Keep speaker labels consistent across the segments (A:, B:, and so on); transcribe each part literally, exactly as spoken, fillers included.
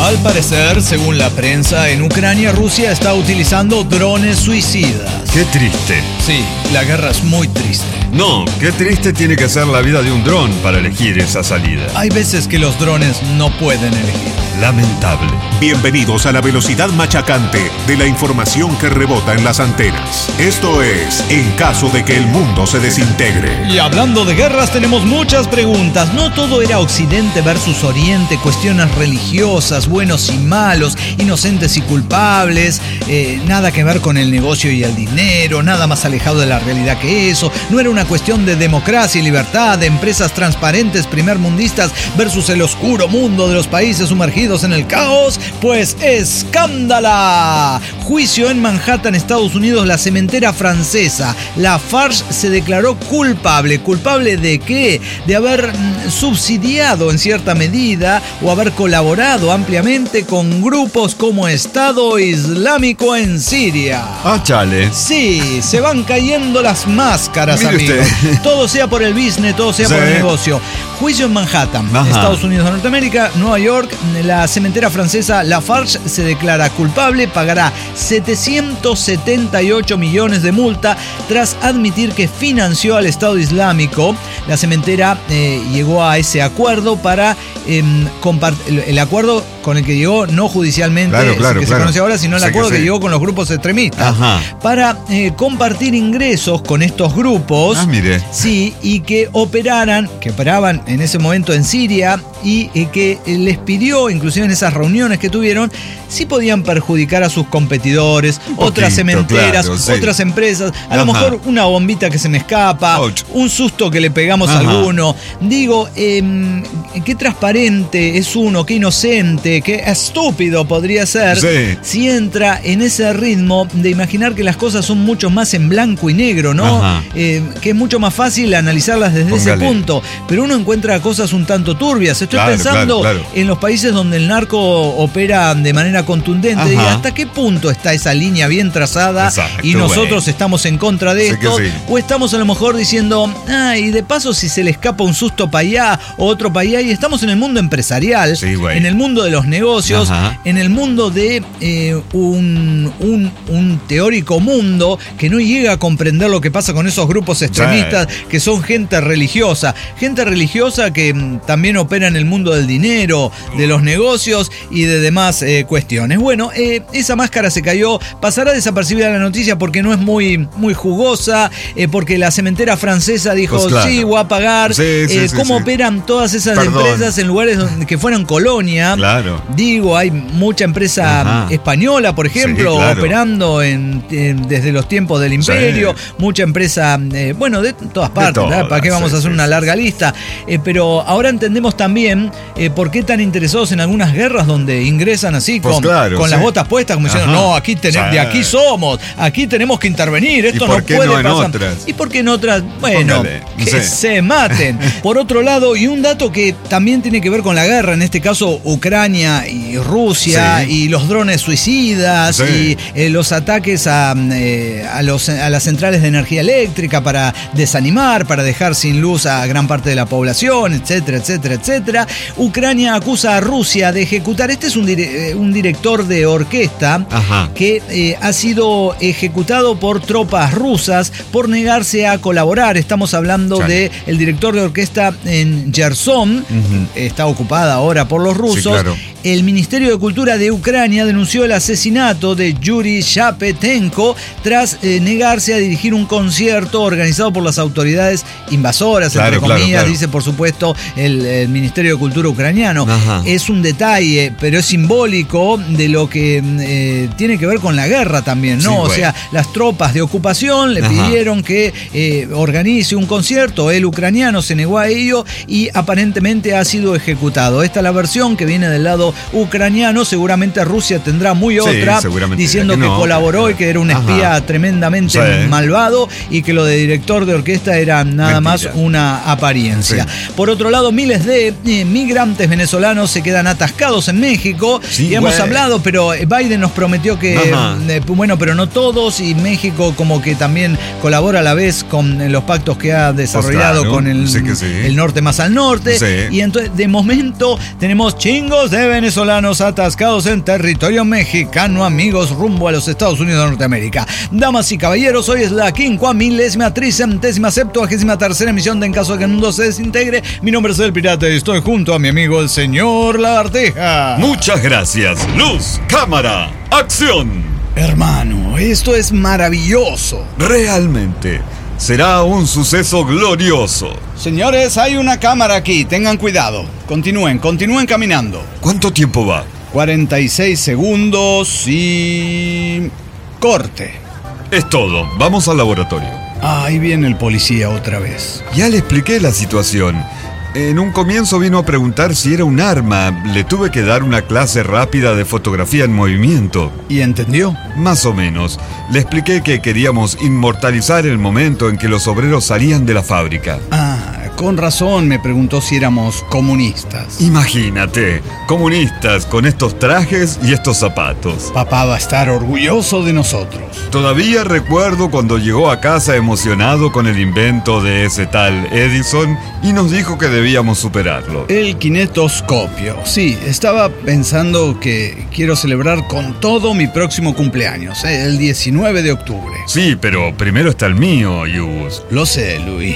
A: Al parecer, según la prensa, en Ucrania Rusia está utilizando drones suicidas.
B: Qué triste.
A: Sí, la guerra es muy triste.
B: No, qué triste tiene que ser la vida de un dron para elegir esa salida.
A: Hay veces que los drones no pueden elegir.
B: Lamentable.
C: Bienvenidos a la velocidad machacante de la información que rebota en las antenas. Esto es En caso de que el mundo se desintegre.
A: Y hablando de guerras, tenemos muchas preguntas. No todo era Occidente versus Oriente, cuestiones religiosas, buenos y malos, inocentes y culpables, eh, nada que ver con el negocio y el dinero, nada más alejado de la realidad que eso. No era una cuestión de democracia y libertad, de empresas transparentes primermundistas versus el oscuro mundo de los países sumergidos en el caos. Pues escándala. Juicio en Manhattan, Estados Unidos. La cementera francesa Lafarge se declaró culpable. ¿Culpable de qué? De haber subsidiado en cierta medida o haber colaborado ampliamente con grupos como Estado Islámico en Siria.
B: Ah, chale.
A: Sí, se van cayendo las máscaras,
B: Mire
A: amigos.
B: usted.
A: Todo sea por el business, todo sea
B: Sí.
A: por el negocio. Juicio en Manhattan,
B: Ajá.
A: Estados Unidos de Norteamérica, Nueva York. La cementera francesa Lafarge se declara culpable, pagará setecientos setenta y ocho millones de multa tras admitir que financió al Estado Islámico. La cementera eh, llegó a ese acuerdo para eh, compartir el acuerdo con el que llegó, no judicialmente,
B: Claro, claro,
A: que
B: claro.
A: se conoce ahora, sino el
B: Sé que
A: acuerdo que,
B: sí.
A: llegó con los grupos extremistas.
B: Ajá.
A: Para eh, compartir ingresos con estos grupos.
B: Ah, mire.
A: Sí, y que operaran, que operaban en ese momento en Siria y eh, que eh, les pidió, inclusive en esas reuniones que tuvieron, si podían perjudicar a sus competidores,
B: Un
A: otras
B: poquito,
A: cementeras,
B: claro, sí.
A: otras empresas, a lo
B: Ajá.
A: mejor una bombita que se me escapa,
B: Ouch.
A: un susto que le pegamos a
B: Ajá.
A: alguno. Digo, eh, qué transparente es uno, qué inocente, qué estúpido podría ser
B: Sí.
A: si entra en ese ritmo de imaginar que las cosas son mucho más en blanco y negro, ¿no?
B: Ajá.
A: Eh, que es mucho más fácil analizarlas desde
B: Póngale.
A: ese punto. Pero uno encuentra cosas un tanto turbias. Estoy
B: Claro,
A: pensando
B: claro, claro.
A: en los países donde el narco opera de manera contundente.
B: Ajá.
A: Y hasta qué punto está esa línea bien trazada
B: Exacto,
A: y nosotros
B: güey.
A: estamos en contra de
B: Sí
A: esto.
B: que sí.
A: O estamos a lo mejor diciendo, ah, y de paso si se le escapa un susto para allá o otro para allá. Y estamos en el mundo empresarial,
B: Sí, güey.
A: en el mundo de los negocios,
B: Ajá.
A: en el mundo de eh, un, un, un teórico mundo que no llega a comprender lo que pasa con esos grupos extremistas que son gente religiosa. Gente religiosa que mm, también opera en el mundo del dinero, de los negocios y de demás eh, cuestiones. Bueno, eh, esa máscara se cayó. Pasará desapercibida la noticia porque no es muy, muy jugosa, eh, porque la cementera francesa dijo,
B: Pues claro.
A: sí, voy a pagar.
B: Sí, sí,
A: eh,
B: sí,
A: ¿Cómo
B: sí.
A: operan todas esas
B: Perdón.
A: empresas en lugares donde, que fueran colonia?
B: Claro.
A: Digo, hay mucha empresa
B: Ajá.
A: española, por ejemplo,
B: Sí, claro.
A: operando en, en- desde los tiempos del imperio,
B: Sí.
A: mucha empresa, eh, bueno, de todas partes,
B: todas,
A: ¿verdad? ¿Para qué vamos
B: sí,
A: a hacer
B: sí,
A: una
B: sí,
A: larga
B: sí.
A: lista? Eh, pero ahora entendemos también eh, por qué tan interesados en algunas guerras donde ingresan así
B: Pues
A: con,
B: claro,
A: con
B: sí.
A: las botas puestas, como diciendo,
B: Ajá.
A: no, aquí tenemos,
B: Sí.
A: de aquí somos, aquí tenemos que intervenir, esto
B: por
A: no
B: qué
A: puede
B: no en
A: pasar.
B: otras?
A: ¿Y por qué en otras? Bueno,
B: Póngale,
A: que
B: sí.
A: se maten. Por otro lado, y un dato que también tiene que ver con la guerra, en este caso Ucrania y Rusia,
B: Sí.
A: y los drones suicidas,
B: Sí.
A: y eh, los ataques a, eh, a, los, a las centrales de energía eléctrica para desanimar, para dejar sin luz a gran parte de la población, etcétera, etcétera, etcétera. Ucrania acusa a Rusia de ejecutar, este es un, dire- eh, un director de orquesta
B: Ajá.
A: que eh, ha sido ejecutado por tropas rusas por negarse a colaborar. Estamos hablando
B: Chale.
A: de el director de orquesta en Gerson,
B: Ujú.
A: está ocupada ahora por los rusos.
B: Sí, claro.
A: El Ministerio de Cultura de Ucrania denunció el asesinato de Yuri Shapetenko tras eh, negarse a dirigir un concierto organizado por las autoridades invasoras,
B: Claro,
A: entre
B: claro,
A: comillas,
B: claro.
A: dice por supuesto el, el Ministerio de Cultura ucraniano.
B: Ajá.
A: Es un detalle, pero es simbólico de lo que eh, tiene que ver con la guerra también, ¿no?
B: Sí,
A: o
B: güey.
A: sea, las tropas de ocupación le
B: Ajá.
A: pidieron que eh, organice un concierto, el ucraniano se negó a ello y aparentemente ha sido ejecutado. Esta es la versión que viene del lado ucraniano, seguramente Rusia tendrá muy
B: Sí,
A: otra,
B: seguramente
A: diciendo
B: dirá
A: que,
B: que no,
A: colaboró
B: que-
A: y que era un
B: Ajá.
A: espía tremendamente
B: Sí.
A: malvado y que lo de director de orquesta era nada
B: Mentira.
A: más una apariencia.
B: Sí.
A: Por otro lado, miles de eh, migrantes venezolanos se quedan atascados en México.
B: Sí,
A: y hemos
B: güey.
A: hablado, pero Biden nos prometió que,
B: Ajá.
A: eh, bueno, pero no todos, y México como que también colabora a la vez con eh, los pactos que ha desarrollado
B: Pues claro,
A: con el,
B: sí que sí.
A: el norte más al norte.
B: Sí.
A: Y entonces, de momento, tenemos chingos de venezolanos atascados en territorio mexicano, amigos, rumbo a los Estados Unidos de Norteamérica. Damas y caballeros, hoy es la quincuamilésima, tricentésima, septuagésima tercera emisión de En Caso de que el Mundo se Desintegre. Mi nombre es El Pirata y estoy junto a mi amigo el señor Lagartija.
B: Muchas gracias. Luz, cámara, acción.
A: Hermano, esto es maravilloso.
B: Realmente, será un suceso glorioso.
A: Señores, hay una cámara aquí, tengan cuidado. Continúen, continúen caminando.
B: ¿Cuánto tiempo va?
A: cuarenta y seis segundos y... corte.
B: Es todo, vamos al laboratorio.
A: Ah, ahí viene el policía otra vez.
B: Ya le expliqué la situación. En un comienzo vino a preguntar si era un arma. Le tuve que dar una clase rápida de fotografía en movimiento.
A: ¿Y entendió?
B: Más o menos. Le expliqué que queríamos inmortalizar el momento en que los obreros salían de la fábrica.
A: Ah, con razón me preguntó si éramos comunistas.
B: Imagínate, comunistas con estos trajes y estos zapatos.
A: Papá va a estar orgulloso de nosotros.
B: Todavía recuerdo cuando llegó a casa emocionado con el invento de ese tal Edison y nos dijo que debíamos superarlo.
A: El kinetoscopio. Sí, estaba pensando que quiero celebrar con todo mi próximo cumpleaños, ¿eh? El diecinueve de octubre.
B: Sí, pero primero está el mío, Yus.
A: Lo sé, Luis,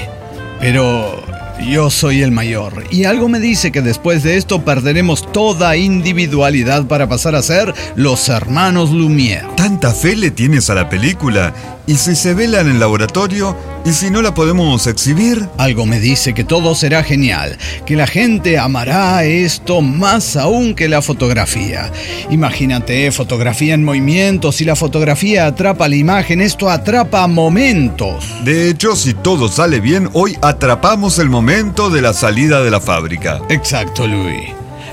A: pero yo soy el mayor y algo me dice que después de esto perderemos toda individualidad para pasar a ser los hermanos Lumière.
B: ¿Tanta fe le tienes a la película? ¿Y si se vela en el laboratorio? ¿Y si no la podemos exhibir?
A: Algo me dice que todo será genial, que la gente amará esto más aún que la fotografía. Imagínate, fotografía en movimiento, si la fotografía atrapa la imagen, esto atrapa momentos.
B: De hecho, si todo sale bien, hoy atrapamos el momento de la salida de la fábrica.
A: Exacto, Luis.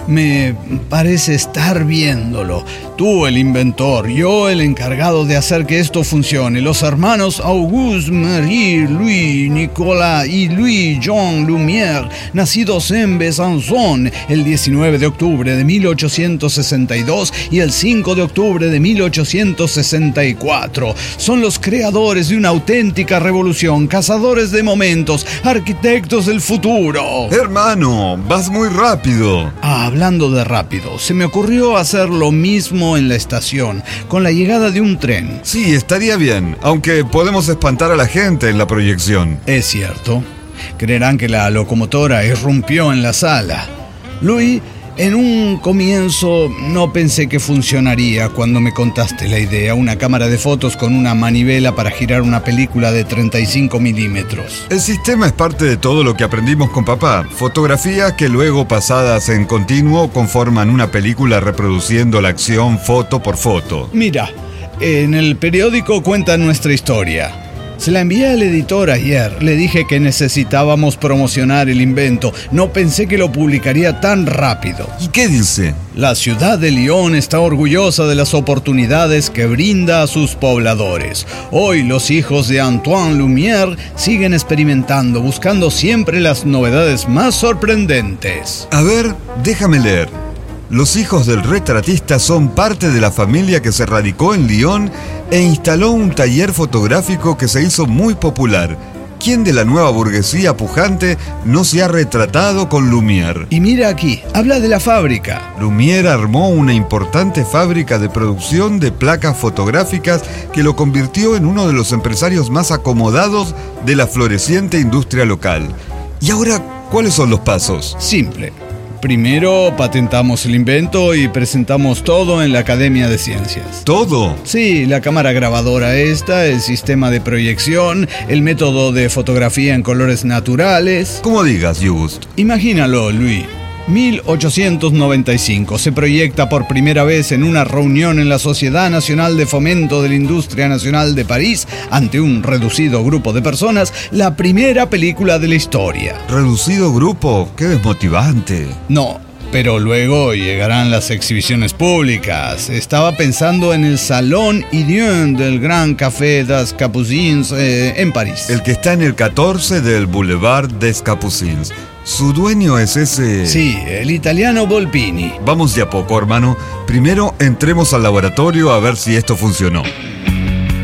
A: Me parece estar viéndolo. Tú, el inventor, yo, el encargado de hacer que esto funcione. Los hermanos Auguste, Marie, Louis, Nicolas y Louis Jean Lumière, nacidos en Besançon el diecinueve de octubre de mil ochocientos sesenta y dos y el cinco de octubre de mil ochocientos sesenta y cuatro. Son los creadores de una auténtica revolución, cazadores de momentos, arquitectos del futuro.
B: Hermano, vas muy rápido.
A: Ah, hablando de rápido, se me ocurrió hacer lo mismo en la estación, con la llegada de un tren.
B: Sí, estaría bien, aunque podemos espantar a la gente en la proyección.
A: Es cierto. Creerán que la locomotora irrumpió en la sala. Luis, en un comienzo no pensé que funcionaría cuando me contaste la idea. Una cámara de fotos con una manivela para girar una película de treinta y cinco milímetros.
B: El sistema es parte de todo lo que aprendimos con papá. Fotografías que luego pasadas en continuo conforman una película reproduciendo la acción foto por foto.
A: Mira, en el periódico cuentan nuestra historia. Se la envié al editor ayer. Le dije que necesitábamos promocionar el invento. No pensé que lo publicaría tan rápido.
B: ¿Y qué dice?
A: La ciudad de Lyon está orgullosa de las oportunidades que brinda a sus pobladores. Hoy los hijos de Antoine Lumière siguen experimentando, buscando siempre las novedades más sorprendentes.
B: A ver, déjame leer. Los hijos del retratista son parte de la familia que se radicó en Lyon e instaló un taller fotográfico que se hizo muy popular. ¿Quién de la nueva burguesía pujante no se ha retratado con Lumière?
A: Y mira aquí, habla de la fábrica.
B: Lumière armó una importante fábrica de producción de placas fotográficas que lo convirtió en uno de los empresarios más acomodados de la floreciente industria local. ¿Y ahora cuáles son los pasos?
A: Simple. Primero patentamos el invento y presentamos todo en la Academia de Ciencias.
B: ¿Todo?
A: Sí, la cámara grabadora esta, el sistema de proyección, el método de fotografía en colores naturales.
B: Como digas, Just.
A: Imagínalo, Luis. mil ochocientos noventa y cinco se proyecta por primera vez en una reunión en la Sociedad Nacional de Fomento de la Industria Nacional de París, ante un reducido grupo de personas, la primera película de la historia.
B: ¿Reducido grupo? ¡Qué desmotivante!
A: No, pero luego llegarán las exhibiciones públicas. Estaba pensando en el Salón Idien del Gran Café des Capucines eh, en París.
B: El que está en el catorce del Boulevard des Capucines. ¿Su dueño es ese...?
A: Sí, el italiano Volpini.
B: Vamos de a poco, hermano. Primero entremos al laboratorio a ver si esto funcionó.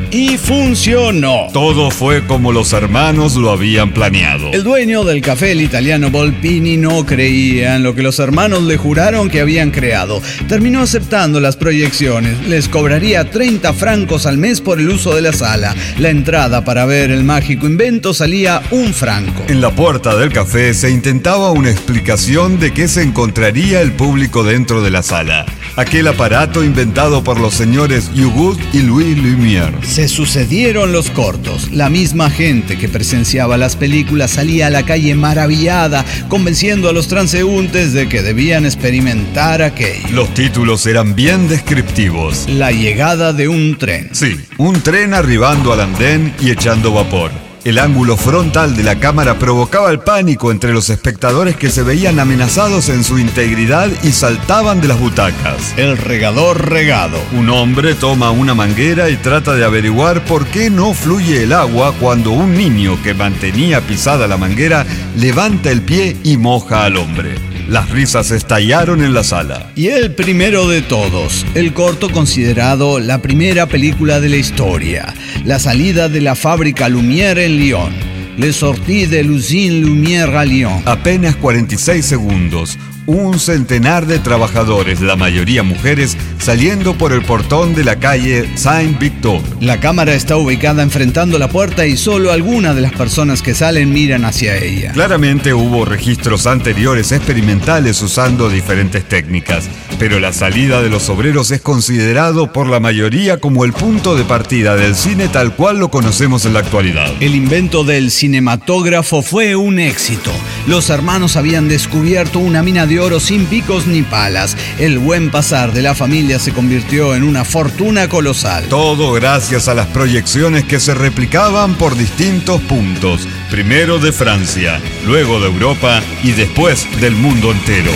A: Y funcionó.
B: Todo fue como los hermanos lo habían planeado.
A: El dueño del café, el italiano Volpini, no creía en lo que los hermanos le juraron que habían creado. Terminó aceptando las proyecciones. Les cobraría treinta francos al mes por el uso de la sala. La entrada para ver el mágico invento salía un franco.
B: En la puerta del café se intentaba una explicación de qué se encontraría el público dentro de la sala. Aquel aparato inventado por los señores Auguste y Louis Lumière.
A: Se sucedieron los cortos. La misma gente que presenciaba las películas salía a la calle maravillada, convenciendo a los transeúntes de que debían experimentar aquello.
B: Los títulos eran bien descriptivos.
A: La llegada de un tren.
B: Sí, un tren arribando al andén y echando vapor. El ángulo frontal de la cámara provocaba el pánico entre los espectadores que se veían amenazados en su integridad y saltaban de las butacas.
A: El regador regado.
B: Un hombre toma una manguera y trata de averiguar por qué no fluye el agua cuando un niño que mantenía pisada la manguera levanta el pie y moja al hombre. Las risas estallaron en la sala.
A: Y el primero de todos, el corto considerado la primera película de la historia, la salida de la fábrica Lumière en Lyon. Les sorties de l'usine Lumière à Lyon.
B: Apenas cuarenta y seis segundos. Un centenar de trabajadores, la mayoría mujeres, saliendo por el portón de la calle Saint-Victor.
A: La cámara está ubicada enfrentando la puerta y solo algunas de las personas que salen miran hacia ella.
B: Claramente hubo registros anteriores experimentales usando diferentes técnicas, pero la salida de los obreros es considerado por la mayoría como el punto de partida del cine tal cual lo conocemos en la actualidad.
A: El invento del cinematógrafo fue un éxito. Los hermanos habían descubierto una mina de oro sin picos ni palas. El buen pasar de la familia se convirtió en una fortuna colosal.
B: Todo gracias a las proyecciones que se replicaban por distintos puntos. Primero de Francia, luego de Europa y después del mundo entero.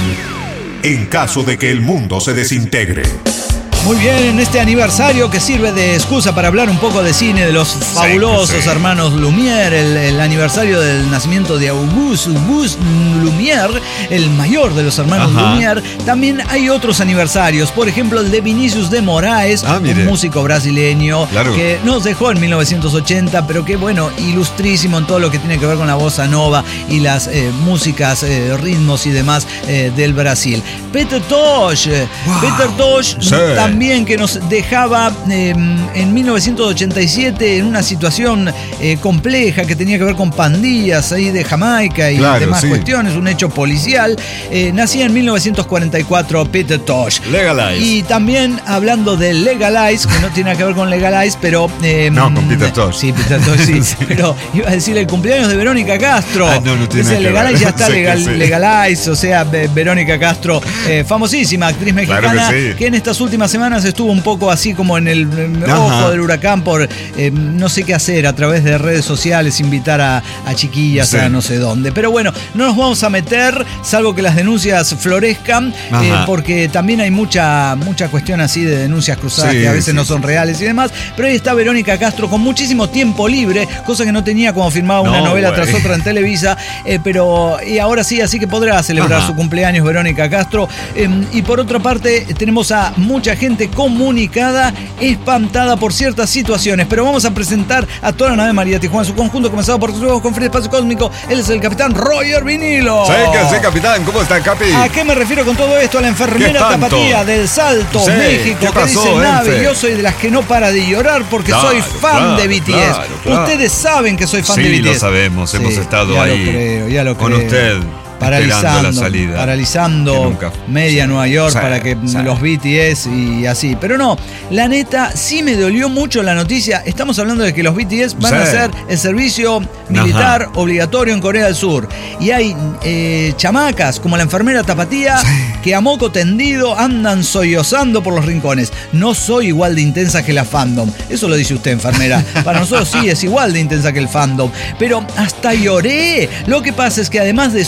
C: En caso de que el mundo se desintegre.
A: Muy bien, en este aniversario que sirve de excusa para hablar un poco de cine, de los fabulosos sí, sí. hermanos Lumière, el, el aniversario del nacimiento de Auguste, Auguste Lumière, el mayor de los hermanos Ajá. Lumière. También hay otros aniversarios, por ejemplo el de Vinícius de Moraes, ah, un músico brasileño claro. que nos dejó en mil novecientos ochenta, pero que bueno, ilustrísimo en todo lo que tiene que ver con la bossa nova y las eh, músicas, eh, ritmos y demás eh, del Brasil. Peter Tosh, wow. Peter Tosh sí. también También que nos dejaba eh, en mil novecientos ochenta y siete en una situación eh, compleja que tenía que ver con pandillas ahí de Jamaica y claro, demás sí. cuestiones, un hecho policial. Eh, nacía en mil novecientos cuarenta y cuatro Peter Tosh.
B: Legalize.
A: Y también hablando de Legalize, que no tiene nada que ver con Legalize, pero... Eh,
B: no, con Peter Tosh.
A: Sí, Peter Tosh, sí, sí. Pero iba a decir el cumpleaños de Verónica Castro.
B: Ah, no, no tiene
A: Ese
B: nada
A: Legalize
B: que ver.
A: ya está
B: sí,
A: legal,
B: sí.
A: Legalize, o sea, Verónica Castro, eh, famosísima actriz mexicana,
B: claro que, sí.
A: que en estas últimas semanas estuvo un poco así como en el Ajá. ojo del huracán por eh, no sé qué hacer a través de redes sociales, invitar a, a chiquillas sí. a no sé dónde. Pero bueno, no nos vamos a meter, salvo que las denuncias florezcan, eh, porque también hay mucha, mucha cuestión así de denuncias cruzadas sí, que a veces sí. no son reales y demás. Pero ahí está Verónica Castro con muchísimo tiempo libre, cosa que no tenía cuando firmaba una no, novela wey. tras otra en Televisa, eh, pero y ahora sí, así que podrá celebrar Ajá. su cumpleaños Verónica Castro. Eh, y por otra parte, tenemos a mucha gente comunicada, espantada por ciertas situaciones, pero vamos a presentar a toda la nave María Tijuana, su conjunto, comenzado por sus juegos con Free Espacio Cósmico. Él es el capitán Roger Vinilo.
B: Sí, que sí, capitán, ¿cómo está, Capi?
A: ¿A qué me refiero con todo esto? A la enfermera tapatía del Salto, sí, México, que dice nave, yo soy de las que no para de llorar porque claro, soy fan claro, de B T S. Claro, claro. Ustedes saben que soy fan
B: sí,
A: de B T S.
B: Sí, lo sabemos, sí, hemos estado
A: ya
B: ahí
A: lo creo, ya lo
B: con
A: creo.
B: usted.
A: Paralizando,
B: la salida,
A: paralizando nunca, media Nueva York sabe, para que sabe. los B T S y así. Pero no, la neta, sí me dolió mucho la noticia. Estamos hablando de que los B T S van sí. a hacer el servicio militar Ajá. obligatorio en Corea del Sur. Y hay eh, chamacas como la enfermera Tapatía sí. que a moco tendido andan sollozando por los rincones. No soy igual de intensa que la fandom. Eso lo dice usted, enfermera. Para nosotros sí es igual de intensa que el fandom. Pero hasta lloré. Lo que pasa es que además de su música,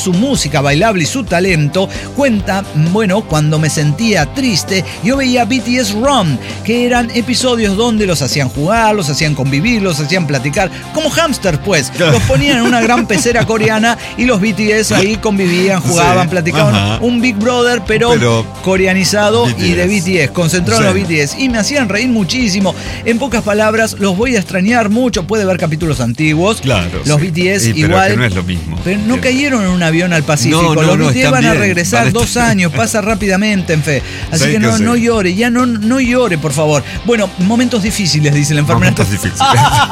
A: música bailable y su talento, cuenta, bueno, cuando me sentía triste, yo veía B T S Run, que eran episodios donde los hacían jugar, los hacían convivir, los hacían platicar, como hámster pues. Los ponían en una gran pecera coreana y los B T S ahí convivían, jugaban, sí, platicaban. Ajá. Un Big Brother, pero, pero coreanizado B T S. Y de B T S, concentrado sí. en los B T S. Y me hacían reír muchísimo. En pocas palabras, los voy a extrañar mucho. Puede ver capítulos antiguos.
B: Claro.
A: Los sí. B T S
B: sí,
A: igual.
B: Pero que no es lo mismo.
A: Pero no cayeron en un avión al Pacífico.
B: No, no,
A: los
B: no,
A: B T S van
B: bien.
A: a regresar vale, dos años. Pasa rápidamente, en fe. Así sí, que no, que no llore. Ya no, no llore, por favor. Bueno, momentos difíciles, dice la enfermera.
B: Momentos difíciles.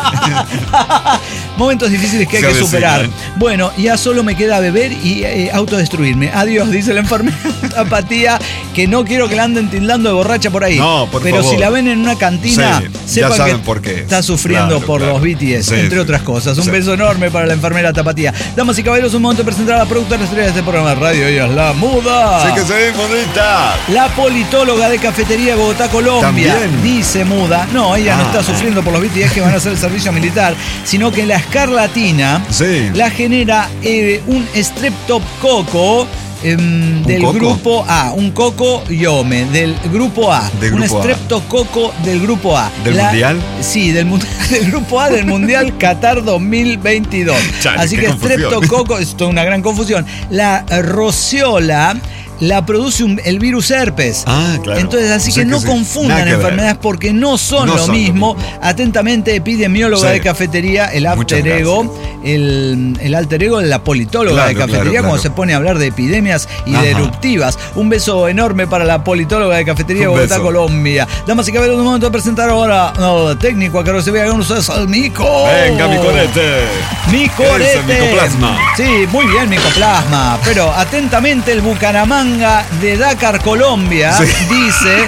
A: Momentos difíciles que hay que superar. Bueno, ya solo me queda beber y eh, autodestruirme. Adiós, dice la enfermera Tapatía, que no quiero que la anden tildando de borracha por ahí.
B: No, por
A: Pero
B: favor.
A: si la ven en una cantina,
B: sí,
A: sepan que
B: por qué.
A: está sufriendo
B: claro,
A: por
B: claro.
A: los B T S,
B: sí,
A: entre
B: sí.
A: otras cosas. Un
B: sí.
A: beso enorme para la enfermera Tapatía. Damas y caballeros, un momento de presentar a la productora estrella de este programa de radio. Ella es la Muda.
B: Sí que se bonita.
A: La politóloga de Cafetería de Bogotá, Colombia.
B: ¿También?
A: Dice Muda. No, ella ah, no está sufriendo por los B T S que van a hacer el servicio militar, sino que la escarlatina
B: sí.
A: la genera eh, un streptococo eh, del
B: coco?
A: grupo A, un coco yome del grupo A,
B: del
A: un
B: grupo
A: streptococo A. del grupo A.
B: ¿Del
A: la,
B: mundial?
A: Sí, del, del grupo A del Mundial Qatar dos mil veintidós. Chale, así que streptococo, esto es una gran confusión. La rociola la produce un, el virus herpes.
B: Ah, claro.
A: Entonces, así
B: sí
A: que no
B: que
A: confundan
B: sí.
A: enfermedades porque no son
B: no
A: lo
B: son
A: mismo.
B: Lo mismo.
A: Atentamente, epidemióloga sí. de Cafetería, el alter ego, el, el alter ego de la politóloga claro, de Cafetería, claro, claro. cuando se pone a hablar de epidemias y Ajá. de eruptivas. Un beso enorme para la politóloga de Cafetería de Bogotá, Colombia. Damas y caballeros, un momento de presentar ahora no, técnico a que no se vea con ustedes al Mico.
B: Venga, mi corete.
A: Mi corete.
B: Micoplasma.
A: Sí, muy bien, Micoplasma. Pero atentamente, el Bucaramanga de Dakar, Colombia, sí. dice...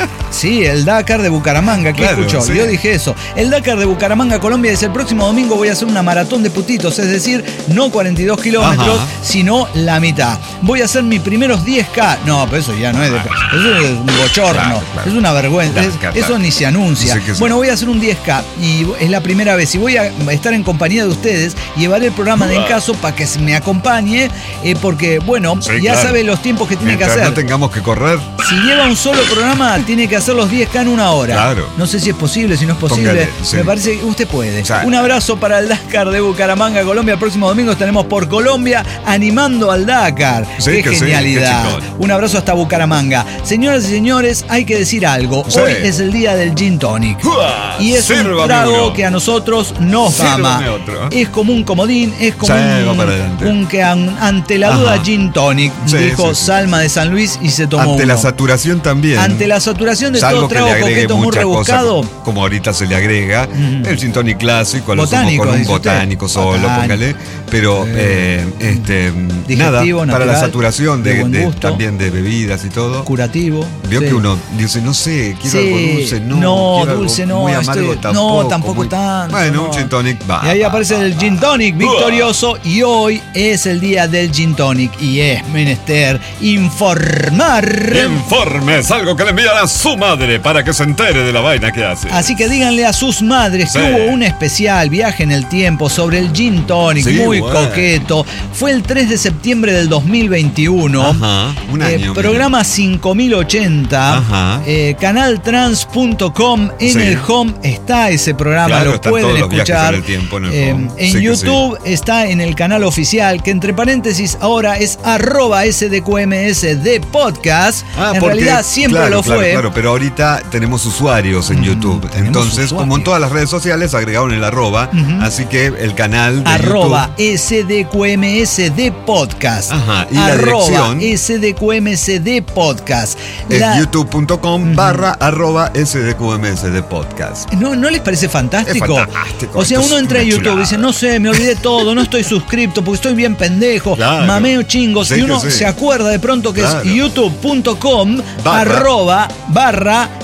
A: Sí, el Dakar de Bucaramanga, ¿qué claro, escuchó? Sí. Yo dije eso. El Dakar de Bucaramanga, Colombia, dice: el próximo domingo voy a hacer una maratón de putitos, es decir, no cuarenta y dos kilómetros, Ajá. sino la mitad. Voy a hacer mis primeros diez K. No, pero eso ya no es de... Eso es un bochorno, claro, claro. es una vergüenza. Claro, claro. Eso ni se anuncia. Sí, bueno, voy a hacer un diez K y es la primera vez. Y voy a estar en compañía de ustedes. Llevaré el programa de En Caso para que me acompañe, eh, porque, bueno, sí, ya claro. sabe los tiempos que tiene
B: Mientras
A: que hacer.
B: no tengamos que correr.
A: Si lleva un solo programa, tiene que hacer los diez K en una hora.
B: Claro.
A: No sé si es posible, si no es posible. Póngale, sí. Me parece que usted puede. Claro. Un abrazo para el Dakar de Bucaramanga, Colombia. El próximo domingo estaremos por Colombia animando al Dakar. Sí, qué que genialidad. Sí, qué un abrazo hasta Bucaramanga. Señoras y señores, hay que decir algo. Sí. Hoy es el día del Gin Tonic. ¡Uah! Y es Sírvame un trago uno. que a nosotros nos ama. Es como un comodín, es como sí, un, un que an, ante la duda Ajá. Gin Tonic, sí, dijo sí, Salma sí. de San Luis y se tomó
B: Ante
A: uno.
B: la saturación también.
A: Ante la saturación de
B: Salvo
A: todo trago coqueto muy rebuscado.
B: Cosa, como ahorita se le agrega mm. el Gin Tonic clásico, lo
A: botánico,
B: con un botánico usted. solo, botánico. póngale. Pero eh, este nada,
A: natural,
B: para la saturación de,
A: de,
B: de también de bebidas y todo.
A: Curativo.
B: Vio
A: sí.
B: que uno dice, no sé, quiero
A: sí.
B: algo dulce, no.
A: No, dulce no.
B: Muy amargo
A: estoy,
B: tampoco.
A: No, tampoco
B: muy,
A: tanto.
B: Bueno,
A: no.
B: un Gin Tonic va.
A: Y ahí aparece el Gin Tonic victorioso y hoy es el día del Gin Tonic y es menester informar.
B: Informes, algo que le envían a su madre para que se entere de la vaina que hace.
A: Así que díganle a sus madres sí. que hubo un especial viaje en el tiempo sobre el Gin Tonic, sí, muy bueno. coqueto. Fue el tres de septiembre del dos mil veintiuno.
B: Ajá, un año.
A: Eh, programa cinco mil ochenta.
B: Ajá.
A: Eh, canaltrans punto com. En sí. el home está ese programa, claro, lo pueden escuchar.
B: En, el tiempo, en, el
A: eh, en sí YouTube sí. está en el canal oficial, que entre paréntesis ahora es arroba S D Q M S de podcast.
B: Ah,
A: en
B: porque,
A: realidad siempre
B: claro,
A: lo
B: claro,
A: fue.
B: Claro, pero ahorita tenemos usuarios en mm, YouTube. Entonces, usuarios. como en todas las redes sociales, agregaron el arroba. Uh-huh. Así que el canal de
A: arroba
B: YouTube.
A: S D Q M S de podcast.
B: Ajá. Y
A: arroba
B: la dirección
A: S D Q M S de podcast.
B: Es la... youtube punto com uh-huh. barra arroba S D Q M S de podcast.
A: ¿No, ¿No les parece fantástico?
B: Es fantástico.
A: O sea, uno entra a YouTube y dice, no sé, me olvidé todo, no estoy suscripto porque estoy bien pendejo, claro. mameo chingos. Sí, y uno sí. se acuerda de pronto que claro. es youtube punto com barra. arroba barra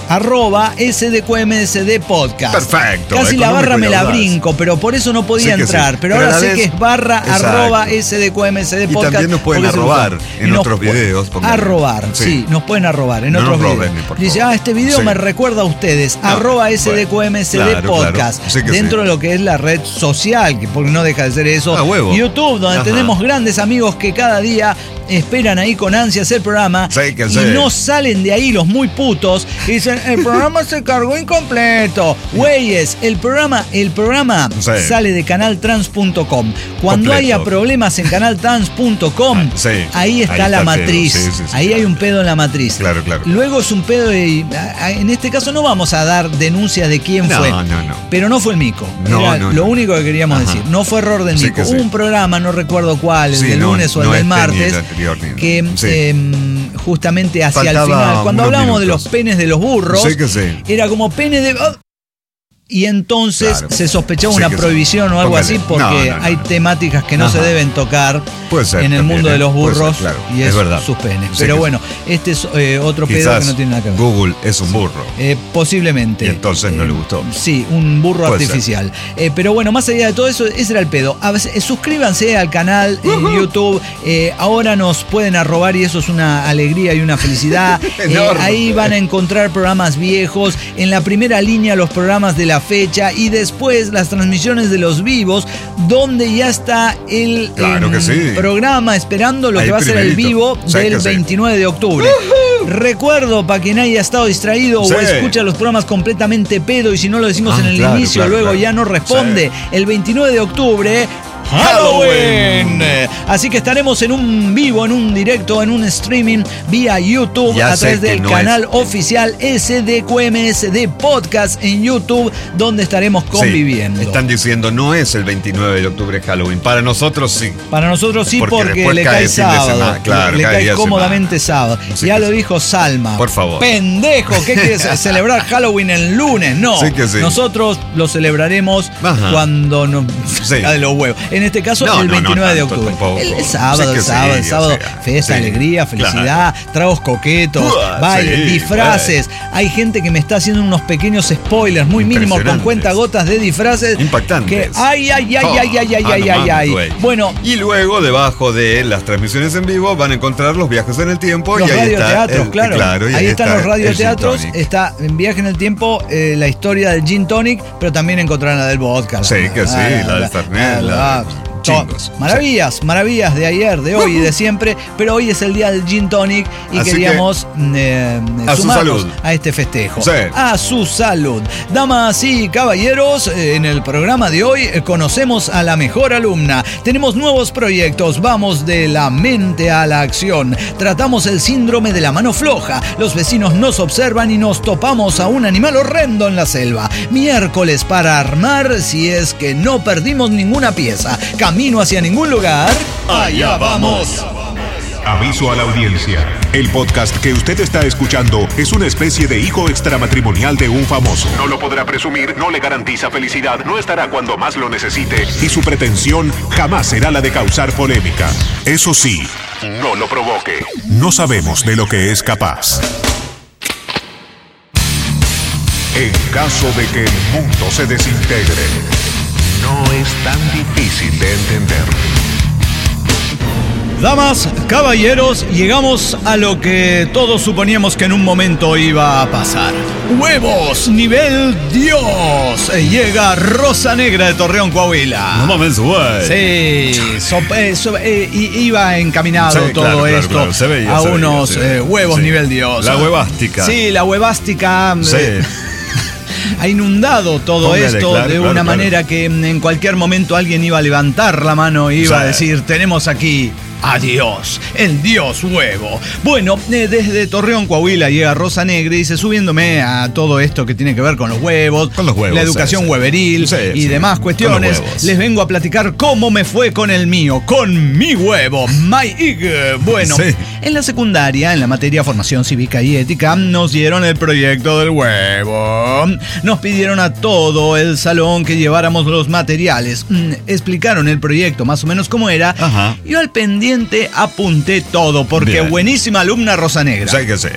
A: arroba S D Q M S D Podcast.
B: Perfecto.
A: Casi la barra me la
B: audaz.
A: brinco, pero por eso no podía
B: Sí
A: entrar.
B: sí.
A: Pero,
B: pero
A: ahora sé
B: vez,
A: que es barra
B: exacto.
A: arroba S D Q M S D Podcast.
B: Y también nos pueden arrobar en
A: nos
B: otros videos. Póngale.
A: Arrobar, sí. sí, nos pueden arrobar en
B: no
A: otros
B: nos
A: videos.
B: roben, por
A: Dice,
B: favor.
A: ah, este video
B: Sí.
A: me recuerda a ustedes.
B: No,
A: arroba S D Q M S D
B: bueno, claro,
A: Podcast.
B: claro. Sí que
A: dentro
B: sí.
A: de lo que es la red social, que porque no deja de ser eso.
B: Ah, huevo.
A: YouTube, donde
B: Ajá.
A: tenemos grandes amigos que cada día esperan ahí con ansias el programa.
B: Sí, que
A: y
B: sí.
A: no salen de ahí los muy putos y dicen, el programa se cargó incompleto. Güeyes, el programa, el programa
B: Sí.
A: sale de canal trans punto com. Cuando
B: Completo.
A: haya problemas en canal trans punto com,
B: Ah, sí.
A: ahí está
B: Ahí
A: la
B: está el pedo.
A: matriz.
B: Sí, sí, sí,
A: ahí
B: claro.
A: hay un pedo en la matriz.
B: Claro, claro.
A: Luego es un pedo y en este caso no vamos a dar denuncias de quién
B: No,
A: fue.
B: no, no.
A: Pero no fue el mico.
B: No,
A: Era
B: no,
A: lo
B: no.
A: único que queríamos
B: Ajá.
A: decir. No fue error del
B: Sí
A: mico.
B: que sí.
A: Hubo un programa, no recuerdo cuál, el
B: Sí,
A: del
B: no,
A: lunes o el
B: no
A: del
B: este ni el
A: martes,
B: anterior, ni el-
A: que
B: sí.
A: eh, justamente hacia
B: Faltaba
A: el final, cuando
B: unos
A: hablábamos de
B: minutos.
A: los penes de los burros,
B: Sí que sí.
A: era como pene de... ¡oh! Y entonces
B: Claro.
A: se sospechaba
B: Sí
A: una
B: que sí.
A: prohibición o algo
B: Póngale.
A: así porque
B: No, no, no,
A: hay
B: no.
A: temáticas que no
B: Ajá.
A: se deben tocar
B: Puede ser
A: en el
B: también,
A: mundo
B: ¿eh?
A: de los
B: Puede ser,
A: burros
B: claro.
A: y
B: Es
A: es
B: verdad.
A: sus penes.
B: Sí
A: Pero
B: que
A: bueno, este es eh, otro pedo
B: Quizás
A: que no tiene nada que ver.
B: Google es un burro.
A: Eh, posiblemente.
B: Y entonces no le gustó.
A: Sí, un burro
B: Puede
A: artificial. Eh, pero bueno, más allá de todo eso, ese era el pedo. A veces, eh, suscríbanse al canal en
B: Uh-huh.
A: YouTube. Eh, ahora nos pueden arrobar y eso es una alegría y una felicidad. Eh,
B: Enorme.
A: ahí van a encontrar programas viejos. En la primera línea los programas de la fecha y después las transmisiones de los vivos, donde ya está el
B: Claro
A: em,
B: que sí.
A: programa esperando lo
B: Ahí
A: que va a ser el
B: primerito.
A: vivo
B: Sí
A: del
B: que sí.
A: veintinueve de octubre. Recuerdo, para quien haya estado distraído
B: Sí.
A: o escucha los programas completamente pedo y si no lo decimos
B: Ah,
A: en el
B: claro,
A: inicio,
B: claro,
A: luego
B: claro.
A: ya no responde.
B: Sí.
A: El veintinueve de octubre, Halloween. Así que estaremos en un vivo, en un directo, en un streaming vía YouTube
B: Ya
A: a
B: sé
A: través
B: que
A: del
B: no
A: canal
B: es-
A: oficial S D Q M S D Podcast en YouTube, donde estaremos conviviendo.
B: Sí, están diciendo no es el veintinueve de octubre Halloween. Para nosotros sí.
A: Para nosotros sí,
B: Porque
A: porque,
B: después
A: le
B: cae
A: cae
B: fin de
A: sábado.
B: semana, claro,
A: le
B: cae
A: cae
B: día de
A: cómodamente sábado.
B: Sí
A: ya
B: que
A: lo
B: sí.
A: dijo Salma.
B: Por favor.
A: Pendejo, ¿qué quieres celebrar Halloween el lunes? No.
B: Sí que sí.
A: Nosotros lo celebraremos
B: Ajá.
A: cuando nos
B: Sí.
A: de los huevos. En este caso,
B: No,
A: el
B: no, no
A: veintinueve de
B: tanto
A: octubre.
B: tampoco.
A: El, el sábado,
B: Sí que
A: el sábado,
B: sí,
A: el
B: o
A: sábado.
B: sea,
A: Fiesta,
B: sí,
A: alegría, felicidad, tragos coquetos,
B: Uah,
A: baile,
B: sí,
A: disfraces. Hay gente que me está haciendo unos pequeños spoilers, muy mínimos, con
B: Impresionantes.
A: cuentagotas de disfraces.
B: Impactantes.
A: Que, ay, ay, ay,
B: Oh,
A: ay, ay, ay,
B: ah,
A: ay,
B: no
A: ay,
B: mames,
A: ay.
B: güey.
A: Bueno,
B: Y luego, debajo de las transmisiones en vivo, van a encontrar los viajes en el tiempo.
A: los
B: y ahí está
A: radioteatros,
B: el-
A: claro.
B: y
A: ahí están los
B: el
A: radioteatros.
B: gin tonic.
A: Está en Viaje en el Tiempo eh, la historia del Gin Tonic, pero también encontrarán la del vodka.
B: Sí, que sí, la del Fernet, la de chingos.
A: Maravillas, maravillas de ayer, de hoy y de siempre, pero hoy es el día del Gin Tonic y
B: Así
A: queríamos eh,
B: a su
A: sumarnos
B: salud.
A: a este festejo.
B: Sí.
A: A su salud. Damas y caballeros, eh, en el programa de hoy eh, conocemos a la mejor alumna. Tenemos nuevos proyectos, vamos de la mente a la acción. Tratamos el síndrome de la mano floja. Los vecinos nos observan y nos topamos a un animal horrendo en la selva. Miércoles para armar si es que no perdimos ninguna pieza. Camino hacia ningún lugar.
C: Allá vamos. Aviso a la audiencia. El podcast que usted está escuchando es una especie de hijo extramatrimonial de un famoso. No lo podrá presumir, no le garantiza felicidad, no estará cuando más lo necesite y su pretensión jamás será la de causar polémica. Eso sí, no lo provoque. No sabemos de lo que es capaz. En caso de que el mundo se desintegre, no es tan difícil de entender.
A: Damas, caballeros, llegamos a lo que todos suponíamos que en un momento iba a pasar. ¡Huevos! ¡Nivel Dios! Llega Rosa Negra de Torreón, Coahuila.
B: No mames, güey.
A: Sí, so- eh, so- eh, i- iba encaminado
B: Sí,
A: todo
B: claro, claro,
A: esto
B: claro. Se veía,
A: a
B: se veía,
A: unos
B: se veía.
A: eh, huevos
B: Sí.
A: nivel Dios.
B: La huevástica.
A: Sí, la huevástica.
B: Sí.
A: eh, ha inundado todo
B: Póngale,
A: esto
B: claro,
A: de
B: claro,
A: una
B: claro.
A: manera que en cualquier momento alguien iba a levantar la mano e iba
B: Sí.
A: a decir, tenemos aquí a Dios, el Dios huevo. Bueno, eh, desde Torreón, Coahuila llega Rosa Negra y dice, subiéndome a todo esto que tiene que ver con los huevos,
B: Con los huevos,
A: la educación
B: sí, sí.
A: hueveril
B: Sí,
A: y
B: sí,
A: demás
B: con
A: cuestiones,
B: los huevos.
A: les vengo a platicar cómo me fue con el mío, con mi huevo, my egg. Bueno,
B: Sí.
A: en la secundaria, en la materia formación cívica y ética, nos dieron el proyecto del huevo. Nos pidieron a todo el salón que lleváramos los materiales. Mm, Explicaron el proyecto más o menos cómo era.
B: Ajá.
A: Yo al pendiente apunté todo, porque
B: Bien.
A: buenísima alumna Rosa Negra.
B: Sí que sí.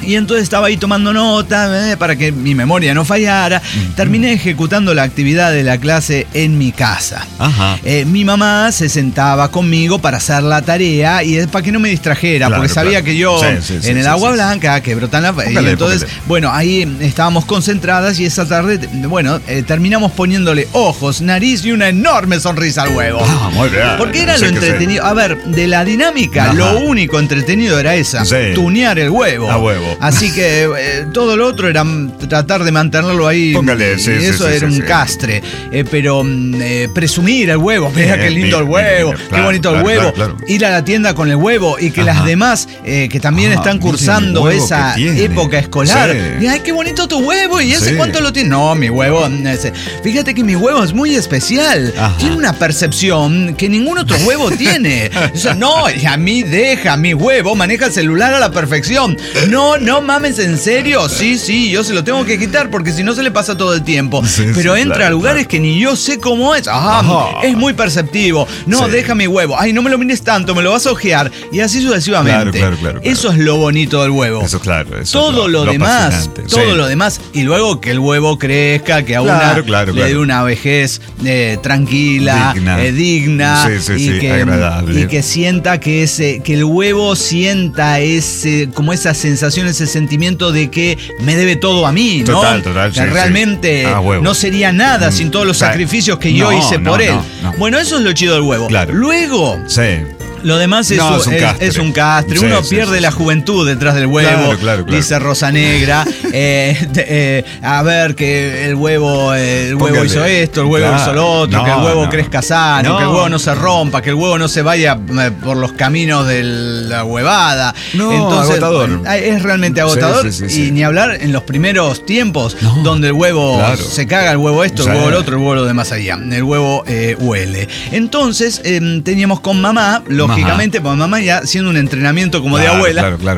A: Y entonces estaba ahí tomando nota eh, para que mi memoria no fallara. Uh-huh. Terminé ejecutando la actividad de la clase en mi casa.
B: Ajá.
A: Eh, mi mamá se sentaba conmigo para hacer la tarea y es para que no me distrajera, claro, porque sabía claro. que yo sí, sí, sí, en el sí, agua sí, blanca, que brotan la... Póngale, y entonces, póngale. Bueno, ahí estábamos concentradas y esa tarde, bueno, eh, terminamos poniéndole ojos, nariz y una enorme sonrisa al huevo.
B: Ah, muy bien.
A: Porque era lo entretenido. A ver, de la dinámica, ajá. lo único entretenido era esa, sí. tunear el huevo.
B: A huevo.
A: Así que eh, todo lo otro era tratar de mantenerlo ahí.
B: Póngale, sí,
A: y eso
B: sí,
A: era
B: sí,
A: un
B: sí.
A: castre. Eh, pero eh, presumir el huevo. Mira qué lindo el huevo. Bien, bien, qué bonito
B: claro,
A: el huevo.
B: Claro, claro.
A: Ir a la tienda con el huevo y que ajá. las demás eh, que también ah, están cursando esa época escolar. Sí. Y, ay, qué bonito tu huevo. ¿Y ese sí. cuánto lo tiene? No, mi huevo. Ese. Fíjate que mi huevo es muy especial. Ajá. Tiene una percepción que ningún otro huevo tiene. O sea, no, a mí deja mi huevo, maneja el celular a la perfección. No, no mames, ¿en serio? Sí, sí, yo se lo tengo que quitar porque si no se le pasa todo el tiempo. Sí, pero sí, entra claro, a lugares claro. que ni yo sé cómo es. Ajá, Ajá. es muy perceptivo. No, sí. deja mi huevo. Ay, no me lo mires tanto, me lo vas a ojear. Y así sucesivamente. Claro, claro, claro, claro. Eso es lo bonito del huevo.
B: Eso, claro. Eso
A: todo
B: es
A: lo,
B: lo, lo
A: demás, todo sí. lo demás. Y luego que el huevo crezca, que a una
B: claro, claro,
A: le dé
B: claro.
A: una vejez eh, tranquila, digna, eh, digna
B: sí, sí,
A: y,
B: sí,
A: que,
B: agradable.
A: y que sienta que ese, que el huevo sienta ese, como esa sensación, ese sentimiento de que me debe todo a mí, ¿no?
B: Total, total.
A: Que
B: sí,
A: realmente
B: sí. Ah,
A: no sería nada mm, sin todos los sacrificios que yo no, hice por no, él. No, no. Bueno, eso es lo chido del huevo. Claro. Luego.
B: Sí.
A: Lo demás es,
B: no, es, un,
A: es,
B: castre.
A: es un castre.
B: Sí,
A: Uno
B: sí,
A: pierde
B: sí,
A: la
B: sí.
A: juventud detrás del huevo.
B: Claro, claro, claro.
A: Dice Rosa Negra. eh, de, eh, a ver, que el huevo, el huevo
B: Póngale.
A: hizo esto, el huevo
B: claro.
A: hizo lo otro,
B: no,
A: que el huevo
B: no.
A: crezca sano,
B: no.
A: que el huevo no se rompa, que el huevo no se vaya eh, por los caminos de la huevada.
B: No,
A: Entonces,
B: agotador.
A: Es realmente agotador.
B: Sí, sí, sí,
A: y
B: sí.
A: ni hablar en los primeros tiempos,
B: no.
A: donde el huevo
B: claro.
A: se caga, el huevo esto,
B: sí.
A: el huevo lo otro, el huevo lo de más allá. El huevo eh, huele. Entonces, eh, teníamos con mamá, lógicamente, porque mamá ya siendo un entrenamiento como
B: claro,
A: de abuela.
B: Claro, claro.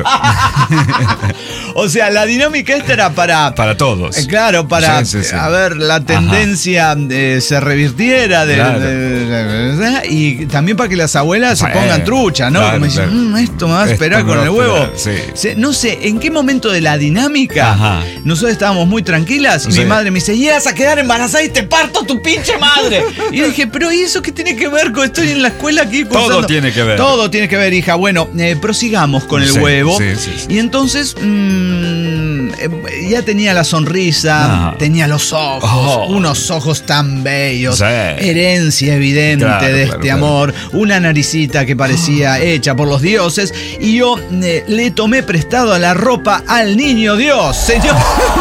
A: O sea, la dinámica esta era para...
B: Para todos.
A: Eh, claro, para,
B: sí, sí, sí.
A: a ver, la tendencia eh, se revirtiera de,
B: claro.
A: de, de, de, de, y también para que las abuelas se pongan trucha, ¿no?
B: Claro,
A: como dicen,
B: claro.
A: mmm, esto me va a esperar
B: esto
A: con el huevo.
B: Esperar, sí.
A: Se, no sé, ¿en qué momento de la dinámica
B: Ajá.
A: nosotros estábamos muy tranquilas y
B: sí.
A: mi madre me dice, llegas a quedar embarazada y te parto tu pinche madre? Y yo dije, pero ¿y eso qué tiene que ver con estoy en la escuela aquí cursando?
B: Todo tiene que ver.
A: Todo tiene que ver, hija. Bueno, eh, prosigamos con el
B: sí,
A: huevo.
B: Sí, sí, sí.
A: Y entonces mmm, eh, ya tenía la sonrisa,
B: ah.
A: tenía los ojos, oh. unos ojos tan bellos,
B: sí.
A: herencia evidente
B: claro,
A: de
B: claro,
A: este
B: claro.
A: amor, una naricita que parecía oh. hecha por los dioses. Y yo eh, le tomé prestado a la ropa al niño Dios, señor.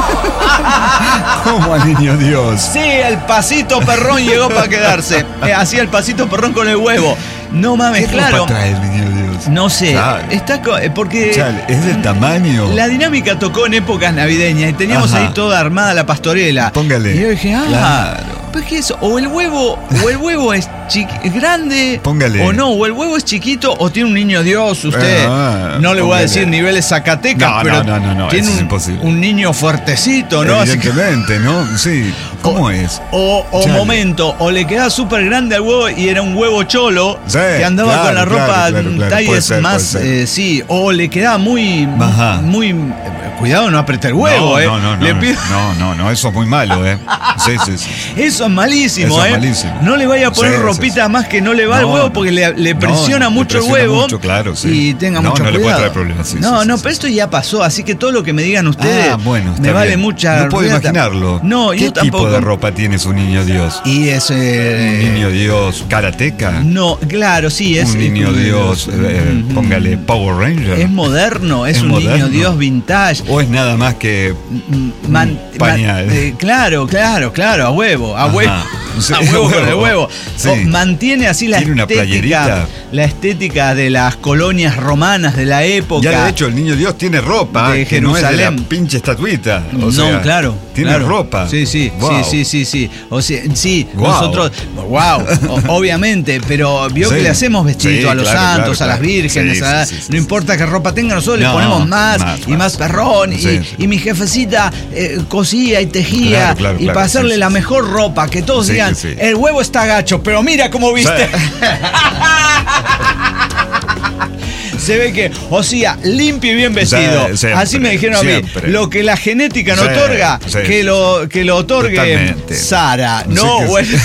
B: ¿Cómo al niño Dios?
A: Sí, el pasito perrón llegó para quedarse. Eh, hacía el pasito perrón con el huevo. No mames,
B: ¿Qué
A: claro.
B: ropa trae el niño Dios?
A: No sé,
B: Chale.
A: está co- porque
B: Chale, es del tamaño.
A: La dinámica tocó en épocas navideñas y teníamos
B: Ajá.
A: ahí toda armada la pastorela.
B: Póngale.
A: Y yo dije, ah,
B: Claro.
A: pues que eso, o el huevo, o el huevo es chiqui- es grande,
B: Póngale.
A: o no, o el huevo es chiquito, o tiene un niño Dios, usted.
B: Ah,
A: no le voy a
B: póngale.
A: decir niveles Zacatecas,
B: No,
A: pero
B: no, no, no, no,
A: tiene
B: eso es
A: un,
B: imposible.
A: un niño fuertecito, ¿no? Así que-
B: Evidentemente, ¿no? Sí. ¿Cómo
A: o,
B: es?
A: O, o
B: Chale.
A: momento, o le queda súper grande al huevo y era un huevo cholo
B: Sí,
A: que andaba
B: claro,
A: con la ropa
B: claro, claro, claro.
A: talles
B: Puede ser,
A: más,
B: puede ser.
A: eh, sí, o le queda muy,
B: Ajá.
A: muy, eh, cuidado no apretar el huevo,
B: no,
A: eh.
B: no, no,
A: Le
B: no,
A: pido-
B: no, no, no, eso es muy malo, ¿eh? Sí, sí, sí.
A: Eso es malísimo,
B: Eso es
A: eh.
B: malísimo.
A: No le vaya a poner
B: Sí, sí,
A: ropita
B: sí.
A: más que no le va
B: No,
A: al huevo
B: no.
A: porque le, le presiona
B: No,
A: mucho
B: le presiona
A: el huevo.
B: mucho, claro, sí.
A: Y tenga
B: No,
A: mucho
B: no le
A: cuidado.
B: puede traer problemas, sí,
A: no,
B: sí,
A: no,
B: sí,
A: pero
B: sí.
A: esto ya pasó, así que todo lo que me digan ustedes
B: Ah, bueno, está
A: me vale
B: bien.
A: mucha
B: No puedo
A: riata.
B: imaginarlo.
A: No,
B: ¿Qué
A: yo tampoco.
B: tipo de ropa tiene su niño Dios?
A: Y es eh,
B: ¿Un niño Dios karateca?
A: No, claro, sí, es
B: ¿Un niño
A: es-
B: Dios, eh,
A: mm,
B: póngale Power Ranger?
A: Es moderno, es,
B: ¿Es
A: un niño
B: moderno?
A: Dios vintage.
B: ¿O es nada más que
A: Mm, man-
B: pañal?
A: man- eh, claro, claro, claro, a huevo, a
B: Ajá.
A: huevo.
B: Sí,
A: A huevo con el
B: huevo.
A: huevo.
B: Sí.
A: O mantiene así la
B: ¿Tiene una
A: estética,
B: playerita?
A: la estética de las colonias romanas de la época.
B: Ya de hecho el niño Dios tiene ropa
A: de
B: que no es de
A: Jerusalén.
B: la pinche estatuita. O
A: no,
B: sea,
A: claro.
B: Tiene
A: claro.
B: ropa.
A: Sí, sí,
B: Wow.
A: sí, sí, sí, sí. O sea, sí,
B: Wow.
A: nosotros, wow, o- obviamente, pero vio
B: Sí.
A: que le hacemos vestido
B: Sí,
A: a los
B: claro,
A: santos,
B: claro,
A: a las
B: claro.
A: vírgenes,
B: Sí,
A: a-
B: sí, sí, sí,
A: no importa qué ropa tenga, nosotros
B: No,
A: le ponemos más,
B: más,
A: y más
B: más.
A: perrón, y,
B: Sí, sí.
A: y mi jefecita eh, cosía y tejía,
B: Claro, claro,
A: y
B: claro,
A: para hacerle
B: sí, sí,
A: la
B: sí.
A: mejor ropa, que todos
B: Sí,
A: digan,
B: sí, sí.
A: el huevo está gacho, pero mira cómo viste.
B: Sí.
A: Se ve que, o sea, limpio y bien vestido.
B: Sí, siempre,
A: así me dijeron a mí.
B: siempre.
A: Lo que la genética no
B: Sí,
A: otorga,
B: sí.
A: que lo, que lo otorgue
B: Totalmente.
A: Sara.
B: Sí
A: No,
B: que
A: bueno.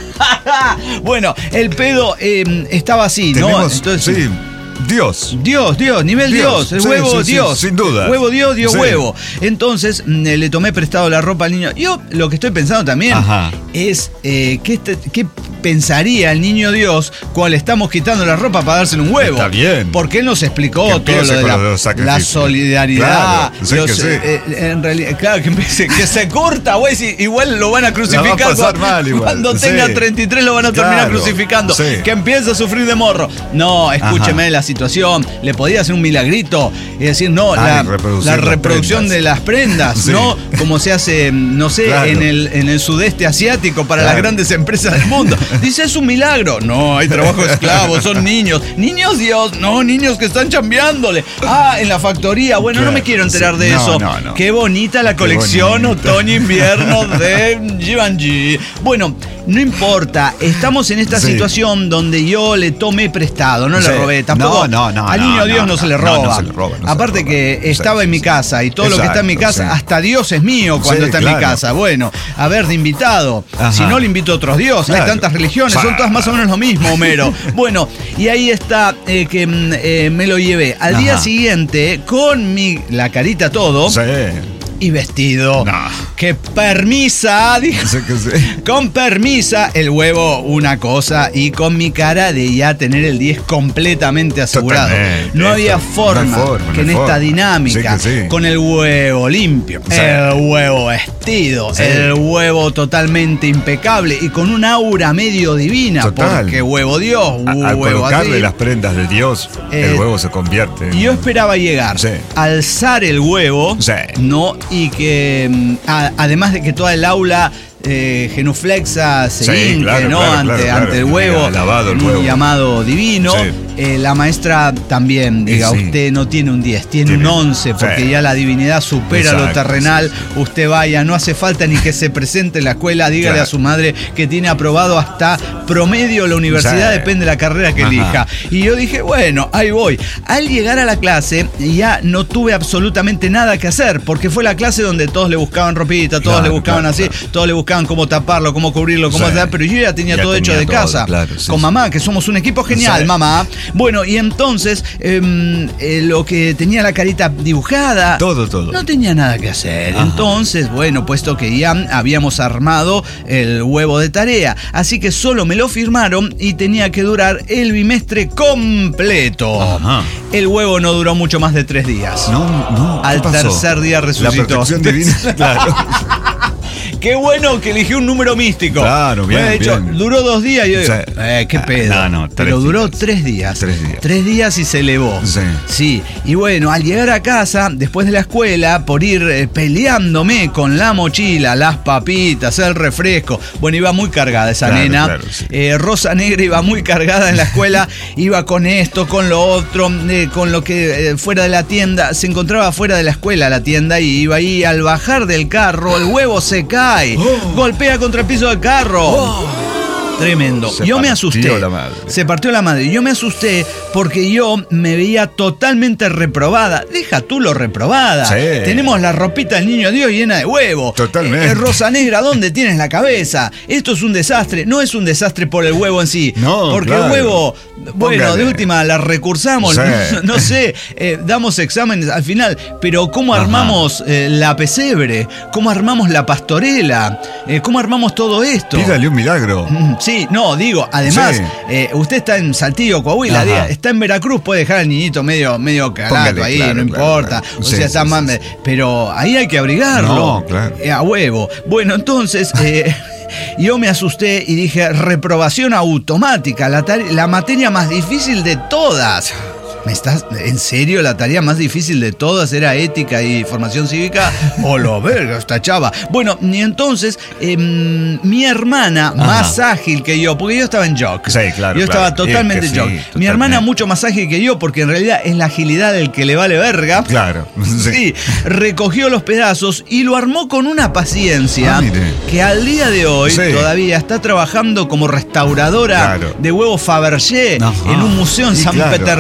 A: Bueno, el pedo eh, estaba así, ¿no?
B: Tenemos,
A: Entonces,
B: sí, Dios.
A: Dios, Dios, nivel Dios,
B: Dios,
A: el
B: sí,
A: huevo
B: sí, sí,
A: Dios.
B: sin duda.
A: Huevo Dios, Dios
B: Sí.
A: huevo. Entonces mm, le tomé prestado la ropa al niño. Yo lo que estoy pensando también
B: Ajá.
A: es eh, ¿qué, este- qué pensaría el niño Dios cuando le estamos quitando la ropa para dársele un huevo?
B: Está bien.
A: Porque él nos explicó
B: Que
A: todo
B: empiece
A: lo de
B: con
A: la,
B: lo de los sacrificios.
A: la solidaridad.
B: Claro, sí
A: los,
B: que sí.
A: eh, en realidad, claro, que, empiece- que se corta, güey, si igual lo van a crucificar.
B: La va a pasar
A: cuando,
B: mal igual.
A: cuando
B: Sí.
A: tenga treinta y tres lo van a terminar
B: Claro,
A: crucificando.
B: sí.
A: Que empiece a sufrir de morro. No, escúcheme
B: Ajá.
A: la situación. Le podía hacer un milagrito y decir, no,
B: Ah,
A: la,
B: y reproducir
A: la
B: las
A: reproducción
B: prendas.
A: de las prendas,
B: Sí.
A: ¿no? Como se hace, no sé,
B: Claro.
A: en el, en el sudeste asiático para
B: Claro.
A: las grandes empresas del mundo. Dice, es un milagro. No, hay trabajo esclavo, son niños. Niños, Dios, no, niños que están chambeándole. Ah, en la factoría. Bueno, no
B: Claro,
A: me quiero enterar
B: sí.
A: de
B: No,
A: eso.
B: no, no.
A: Qué bonita la
B: Qué
A: colección
B: bonita.
A: otoño-invierno de Givenchy. Bueno, no importa. Estamos en esta
B: Sí.
A: situación donde yo le tomé prestado, no
B: Sí.
A: le robé. Tampoco.
B: No, no, no,
A: Al
B: no,
A: niño Dios no,
B: no,
A: se le
B: no,
A: roba.
B: no se le roba, no se
A: Aparte
B: le roba.
A: que
B: Sí,
A: estaba
B: sí,
A: en mi
B: sí.
A: casa y todo lo que está en mi
B: Exacto,
A: casa,
B: sí.
A: hasta Dios es mío cuando
B: Sí,
A: está en mi
B: claro.
A: casa. Bueno, a ver, de invitado.
B: Ajá.
A: Si no, le invito a otros dioses. Hay
B: Claro.
A: tantas religiones,
B: Fa-
A: son todas más o menos lo mismo, Homero. Bueno, y ahí está eh, que mm, eh, me lo llevé. Al día
B: Ajá.
A: siguiente, con mi la carita todo
B: Sí.
A: y vestido.
B: No.
A: Que permisa, dije.
B: Sí que sí.
A: Con permisa, el huevo una cosa y con mi cara de ya tener el diez completamente asegurado.
B: Totalmente.
A: No había
B: Esto-
A: forma
B: no hay forma,
A: que
B: no
A: en
B: hay
A: esta
B: forma.
A: dinámica,
B: Sí que sí.
A: con el huevo limpio,
B: Sí.
A: el huevo vestido,
B: Sí.
A: el huevo totalmente impecable y con un aura medio divina,
B: Total.
A: porque huevo Dios,
B: A- Al
A: huevo
B: colocarle
A: así.
B: las prendas de Dios,
A: Eh,
B: el huevo se convierte. en-
A: Y yo esperaba llegar,
B: Sí.
A: alzar el huevo,
B: Sí.
A: ¿no? Y que mm, a- además de que toda el aula eh, genuflexa se
B: Sí,
A: hinque,
B: claro,
A: ¿no?
B: claro,
A: ante,
B: claro, claro.
A: ante el huevo,
B: Alabado el
A: en un
B: huevo.
A: llamado divino.
B: Sí.
A: Eh, la maestra también diga,
B: Y sí.
A: usted no tiene un diez, tiene,
B: Tiene-
A: un once, porque
B: sí.
A: ya la divinidad supera lo
B: Exacto,
A: terrenal.
B: sí, sí.
A: Usted vaya, no hace falta ni que se presente en la escuela, dígale
B: Claro.
A: a su madre que tiene aprobado hasta promedio la universidad,
B: Sí.
A: depende de la carrera que
B: Ajá.
A: elija. Y yo dije, bueno, ahí voy. Al llegar a la clase, ya no tuve absolutamente nada que hacer, porque fue la clase donde todos le buscaban ropita, todos
B: Claro,
A: le buscaban
B: claro,
A: así,
B: claro.
A: todos le buscaban cómo taparlo, cómo cubrirlo, cómo
B: Sí.
A: hacer, pero yo ya tenía
B: Ya
A: todo hecho
B: tenía
A: de
B: todo,
A: casa.
B: claro, sí,
A: con
B: sí.
A: mamá, que somos un equipo genial,
B: Sí.
A: mamá. Bueno, y entonces, em, eh, lo que tenía la carita dibujada.
B: Todo, todo.
A: No tenía nada que hacer.
B: Ajá.
A: Entonces, bueno, puesto que ya habíamos armado el huevo de tarea, así que solo me lo firmaron y tenía que durar el bimestre completo.
B: Ajá.
A: El huevo no duró mucho más de tres días.
B: No, no. ¿qué
A: Al
B: pasó?
A: tercer día resucitó.
B: La protección divina, claro.
A: Qué bueno que eligió un número místico.
B: Claro, bien,
A: Bueno, de hecho,
B: bien.
A: duró dos días y yo digo,
B: Sí.
A: eh, qué
B: Ah,
A: pedo.
B: no, no, tres
A: Pero duró
B: días.
A: tres días.
B: Tres días.
A: Tres días y se elevó.
B: Sí.
A: Sí. Y bueno, al llegar a casa, después de la escuela, por ir eh, peleándome con la mochila, las papitas, el refresco. Bueno, iba muy cargada esa
B: Claro,
A: nena.
B: claro, sí.
A: Eh, Rosa Negra iba muy cargada en la escuela. Iba con esto, con lo otro, eh, con lo que eh, fuera de la tienda. Se encontraba fuera de la escuela la tienda y iba ahí. Al bajar del carro, el huevo se cae. Golpea contra el piso del carro. Tremendo.
B: Se
A: Yo me
B: partió
A: asusté.
B: la madre.
A: Se partió la madre. Yo me asusté porque yo me veía totalmente reprobada. Deja tú lo reprobada.
B: Sí.
A: Tenemos la ropita del niño Dios llena de huevo.
B: Totalmente.
A: Eh, Rosa Negra, ¿dónde tienes la cabeza? Esto es un desastre. No es un desastre por el huevo en sí.
B: No,
A: porque
B: claro.
A: el huevo, bueno,
B: Póngale.
A: de última la recursamos.
B: Sí.
A: No, no sé, eh, damos exámenes al final. Pero ¿cómo
B: Ajá.
A: armamos eh, la pesebre? ¿Cómo armamos la pastorela? Eh, ¿Cómo armamos todo esto?
B: Pídale un milagro.
A: Mm, Sí, no, digo, además,
B: Sí.
A: eh, usted está en Saltillo, Coahuila,
B: Ajá.
A: diga, está en Veracruz, puede dejar al niñito medio, medio calato
B: Póngale,
A: ahí,
B: claro,
A: no
B: claro,
A: importa.
B: claro.
A: O
B: Sí,
A: sea,
B: sí,
A: está
B: sí,
A: más.
B: sí.
A: Pero ahí hay que abrigarlo.
B: No, claro.
A: Eh, a huevo. Bueno, entonces. eh, Yo me asusté y dije, reprobación automática, la, tare- la materia más difícil de todas. ¿Me estás, en serio, la tarea más difícil de todas era ética y formación cívica? ¡O lo verga, esta chava! Bueno, y entonces, em, mi hermana, más ágil que yo, porque yo estaba en jock.
B: Sí, claro,
A: Yo estaba
B: claro.
A: totalmente
B: Es que
A: en
B: sí,
A: jock. Mi
B: totalmente.
A: hermana mucho más ágil que yo, porque en realidad es la agilidad del que le vale verga.
B: Claro.
A: Sí, recogió los pedazos y lo armó con una paciencia
B: Ah, mire.
A: que al día de hoy
B: Sí.
A: todavía está trabajando como restauradora
B: Claro.
A: de huevos Fabergé
B: Ajá.
A: en un museo en
B: Y
A: San
B: claro, ahí
A: Petersburgo.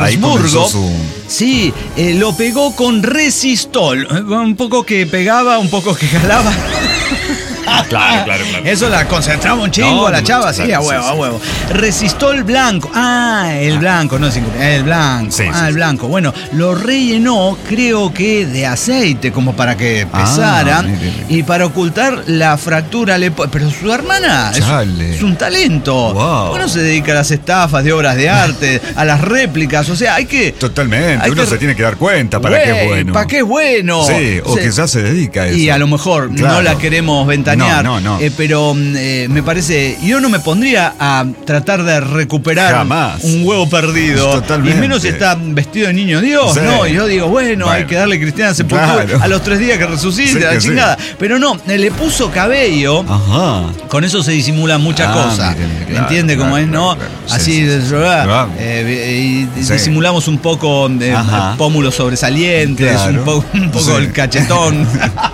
A: Hamburgo.
B: Un...
A: Sí, eh, lo pegó con resistol. Un poco que pegaba, un poco que jalaba.
B: Claro, claro, claro.
A: Eso la concentraba un chingo
B: No,
A: a la
B: no,
A: chava,
B: claro,
A: sí, a
B: sí,
A: huevo,
B: sí.
A: a huevo. Resistol blanco. Ah, el blanco, no cinco, el blanco.
B: Sí,
A: ah,
B: sí,
A: el blanco. Bueno, lo rellenó, creo que de aceite, como para que pesara.
B: Ah, mire, mire.
A: Y para ocultar la fractura le po- Pero su hermana es,
B: Chale.
A: es un talento.
B: Wow.
A: Bueno, se dedica a las estafas de obras de arte, a las réplicas. O sea, hay que.
B: Totalmente,
A: hay
B: uno
A: que-
B: se tiene que dar cuenta para qué es bueno.
A: ¿Para qué es bueno?
B: Sí, o
A: Se-
B: que ya se dedica a eso.
A: Y a lo mejor no
B: Claro.
A: la queremos ventanear.
B: No, no, no.
A: eh, pero eh, me parece, yo no me pondría a tratar de recuperar
B: Jamás.
A: un huevo perdido.
B: Totalmente.
A: Y menos si está vestido de niño Dios,
B: Sí.
A: ¿no? Y yo digo, bueno,
B: Bueno.
A: hay que darle cristiana sepultura
B: Claro.
A: a los tres días que resucite,
B: Sí,
A: la
B: que sí.
A: chingada. Pero no, eh, le puso cabello.
B: Ajá.
A: Con eso se disimula muchas
B: Ah,
A: cosas.
B: mire, mire,
A: ¿Me
B: claro,
A: entiende cómo
B: claro,
A: es,
B: claro,
A: no?
B: claro. Sí,
A: Así,
B: sí,
A: de-
B: sí.
A: eh, y
B: Sí.
A: disimulamos un poco de
B: Ajá.
A: pómulos sobresalientes,
B: Claro.
A: un poco, un poco
B: Sí.
A: el cachetón.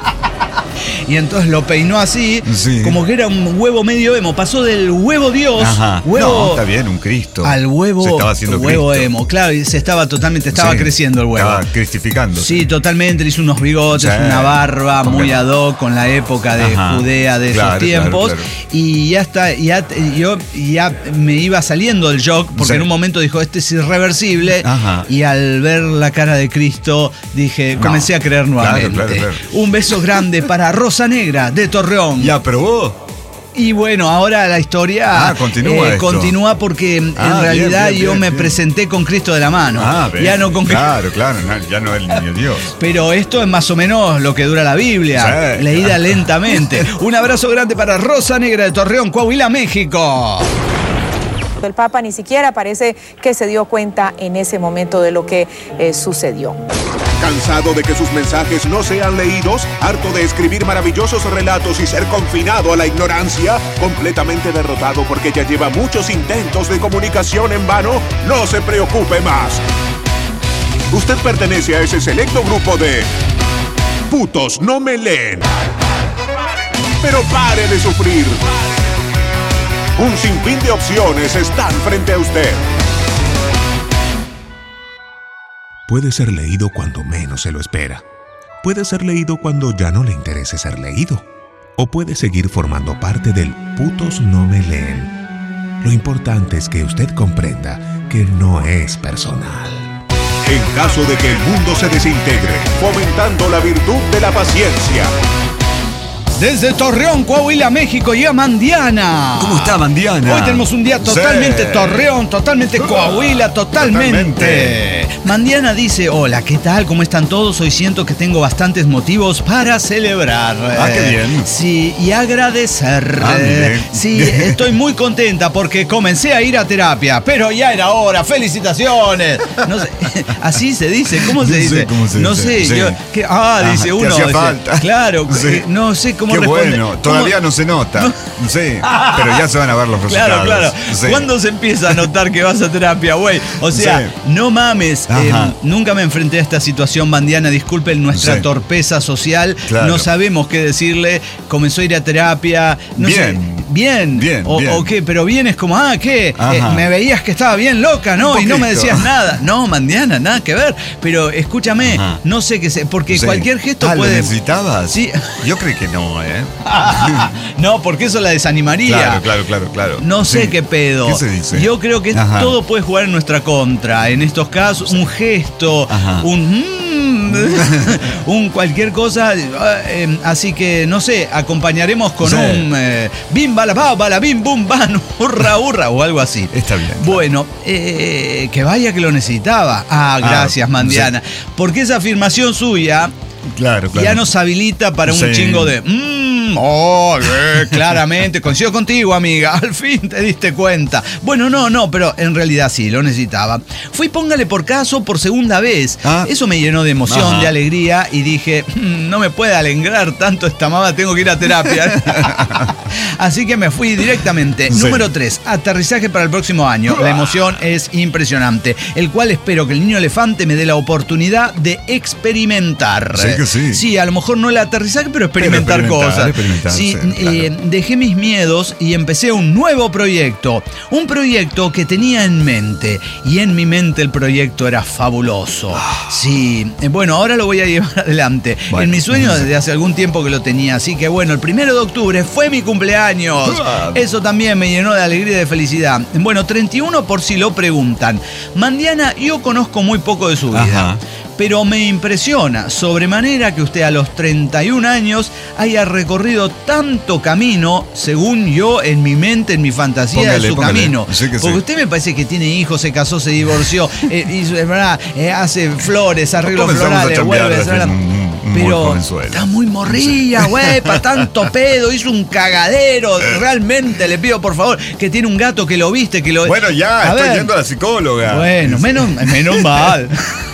A: Y entonces lo peinó así,
B: Sí.
A: como que era un huevo medio emo. Pasó del huevo Dios,
B: Ajá.
A: huevo
B: No, está bien, un Cristo.
A: al huevo,
B: Se estaba haciendo
A: huevo
B: Cristo.
A: emo. Claro, y se estaba totalmente, estaba
B: Sí,
A: creciendo el huevo.
B: Estaba cristificando.
A: Sí, totalmente, le hizo unos bigotes,
B: Sí.
A: una barba
B: Porque-
A: muy ad hoc con la época de
B: Ajá.
A: Judea de
B: Claro,
A: esos tiempos.
B: claro, claro.
A: Y ya está, ya yo ya me iba saliendo del shock, porque
B: Sí.
A: en un momento dijo, este es irreversible.
B: Ajá.
A: Y al ver la cara de Cristo, dije,
B: No.
A: comencé a creer nuevamente.
B: Claro, claro, claro.
A: Un beso grande para Rosa Negra de Torreón.
B: ¿Ya probó?
A: Y bueno, ahora la historia
B: Ah, continúa esto.
A: continúa porque en
B: Ah,
A: realidad
B: bien, bien,
A: yo
B: bien,
A: me
B: bien.
A: presenté con Cristo de la mano.
B: Ah, bien.
A: ya no con Cristo.
B: Claro, claro, no, ya no es el niño Dios.
A: Pero esto es más o menos lo que dura la Biblia,
B: Sí.
A: leída lentamente. Un abrazo grande para Rosa Negra de Torreón, Coahuila, México.
D: El Papa ni siquiera parece que se dio cuenta en ese momento de lo que eh, sucedió.
C: ¿Cansado de que sus mensajes no sean leídos? ¿Harto de escribir maravillosos relatos y ser confinado a la ignorancia? ¿Completamente derrotado porque ya lleva muchos intentos de comunicación en vano? No se preocupe más. Usted pertenece a ese selecto grupo de putos no me leen. Pero pare de sufrir. Un sinfín de opciones están frente a usted.
E: Puede ser leído cuando menos se lo espera. Puede ser leído cuando ya no le interese ser leído. O puede seguir formando parte del putos no me leen. Lo importante es que usted comprenda que no es personal.
C: En caso de que el mundo se desintegre, fomentando la virtud de la paciencia.
A: Desde Torreón, Coahuila, México, llega Mandiana.
B: ¿Cómo está, Mandiana?
A: Hoy tenemos un día totalmente
B: Sí.
A: Torreón, totalmente Coahuila, totalmente.
B: Totalmente.
A: Mandiana dice, hola, ¿qué tal? ¿Cómo están todos? Hoy siento que tengo bastantes motivos para celebrar.
B: Ah, qué bien.
A: Sí, y agradecer.
B: Ah, mire.
A: Sí, estoy muy contenta porque comencé a ir a terapia, pero ya era hora. ¡Felicitaciones! No sé, así se dice, ¿cómo se
B: No sé
A: dice?
B: cómo se
A: no
B: dice,
A: sé,
B: sí.
A: yo, que- ah,
B: Ajá,
A: dice
B: te
A: uno.
B: hacía
A: dice,
B: falta.
A: claro,
B: Sí.
A: eh, no sé cómo
B: Qué
A: responder.
B: bueno, todavía
A: ¿Cómo?
B: no se nota. Sí, pero ya se van a ver los resultados.
A: Claro, claro.
B: Sí.
A: ¿Cuándo se empieza a notar que vas a terapia, güey? O sea,
B: Sí.
A: no mames.
B: Ajá.
A: eh, nunca me enfrenté a esta situación, Bandiana. Disculpen nuestra
B: Sí.
A: torpeza social.
B: Claro.
A: No sabemos qué decirle. Comenzó a ir a terapia. No
B: Bien.
A: sé. Bien.
B: Bien,
A: O,
B: bien.
A: o qué, pero bien es como, ah, ¿qué?
B: Ajá.
A: Eh, me veías que estaba bien loca, ¿no?
B: Un
A: Y no me
B: poquito.
A: decías nada. No, Mandiana, nada que ver. Pero escúchame,
B: Ajá.
A: no sé qué sé, porque
B: Sí.
A: cualquier gesto
B: Ah, ¿lo
A: puede.
B: necesitabas?
A: Sí.
B: Yo creo que no, ¿eh?
A: No, porque eso la desanimaría.
B: Claro, claro, claro, claro.
A: No sé
B: Sí.
A: qué pedo.
B: ¿Qué se dice?
A: Yo creo que
B: Ajá.
A: todo puede jugar en nuestra contra. En estos casos, un gesto,
B: Ajá.
A: un mm, un cualquier cosa. eh, así que, no sé, acompañaremos con
B: Sí.
A: un eh, bim bala ba, bala bim bum ban, hurra hurra o algo así.
B: Está bien.
A: Bueno, eh, que vaya que lo necesitaba. Ah, gracias,
B: Ah,
A: Mandiana. Porque esa afirmación suya
B: Claro, claro.
A: ya nos habilita para un
B: Sí.
A: chingo de... "Mm, oh, eh, claramente, coincido contigo, amiga. Al fin te diste cuenta. Bueno, no, no, pero en realidad sí, lo necesitaba. Fui, póngale por caso, por segunda vez.
B: Ah.
A: Eso me llenó de emoción,
B: Ajá.
A: de alegría, y dije, "Mm, no me puede alegrar tanto esta mamá, tengo que ir a terapia." Así que me fui directamente.
B: Sí.
A: Número tres, aterrizaje para el próximo año. La emoción es impresionante, el cual espero que el niño elefante me dé la oportunidad de experimentar.
B: Sí que sí.
A: Sí, a lo mejor no el aterrizaje, pero experimentar
B: Pero experimentar,
A: cosas.
B: experimentarse.
A: Sí,
B: claro.
A: eh, dejé mis miedos y empecé un nuevo proyecto. Un proyecto que tenía en mente. Y en mi mente el proyecto era fabuloso. Sí, eh, bueno, ahora lo voy a llevar adelante.
B: Bueno,
A: en mi sueño desde hace algún tiempo que lo tenía. Así que bueno, el primero de octubre fue mi cumpleaños. Eso también me llenó de alegría y de felicidad. Bueno, treinta y uno por si lo preguntan. Mandiana, yo conozco muy poco de su vida.
B: Ajá.
A: Pero me impresiona sobremanera que usted a los treinta y un años haya recorrido tanto camino, según yo, en mi mente, en mi fantasía,
B: Póngale,
A: de su
B: póngale.
A: camino.
B: Sí que
A: Porque
B: sí.
A: usted me parece que tiene hijos, se casó, se divorció, eh, hizo, es verdad, eh, hace flores, arreglos
B: Comenzamos a
A: florales,
B: chambear
A: vuelve a
B: desde
A: hacer-
B: un- un muy
A: Pero
B: jovenzuelo.
A: está muy morrilla, güey, para tanto pedo, hizo un cagadero. Realmente le pido, por favor, que tiene un gato que lo viste, que lo...
B: Bueno, ya,
A: A
B: estoy
A: ver.
B: yendo a la psicóloga.
A: Bueno, menos, menos mal.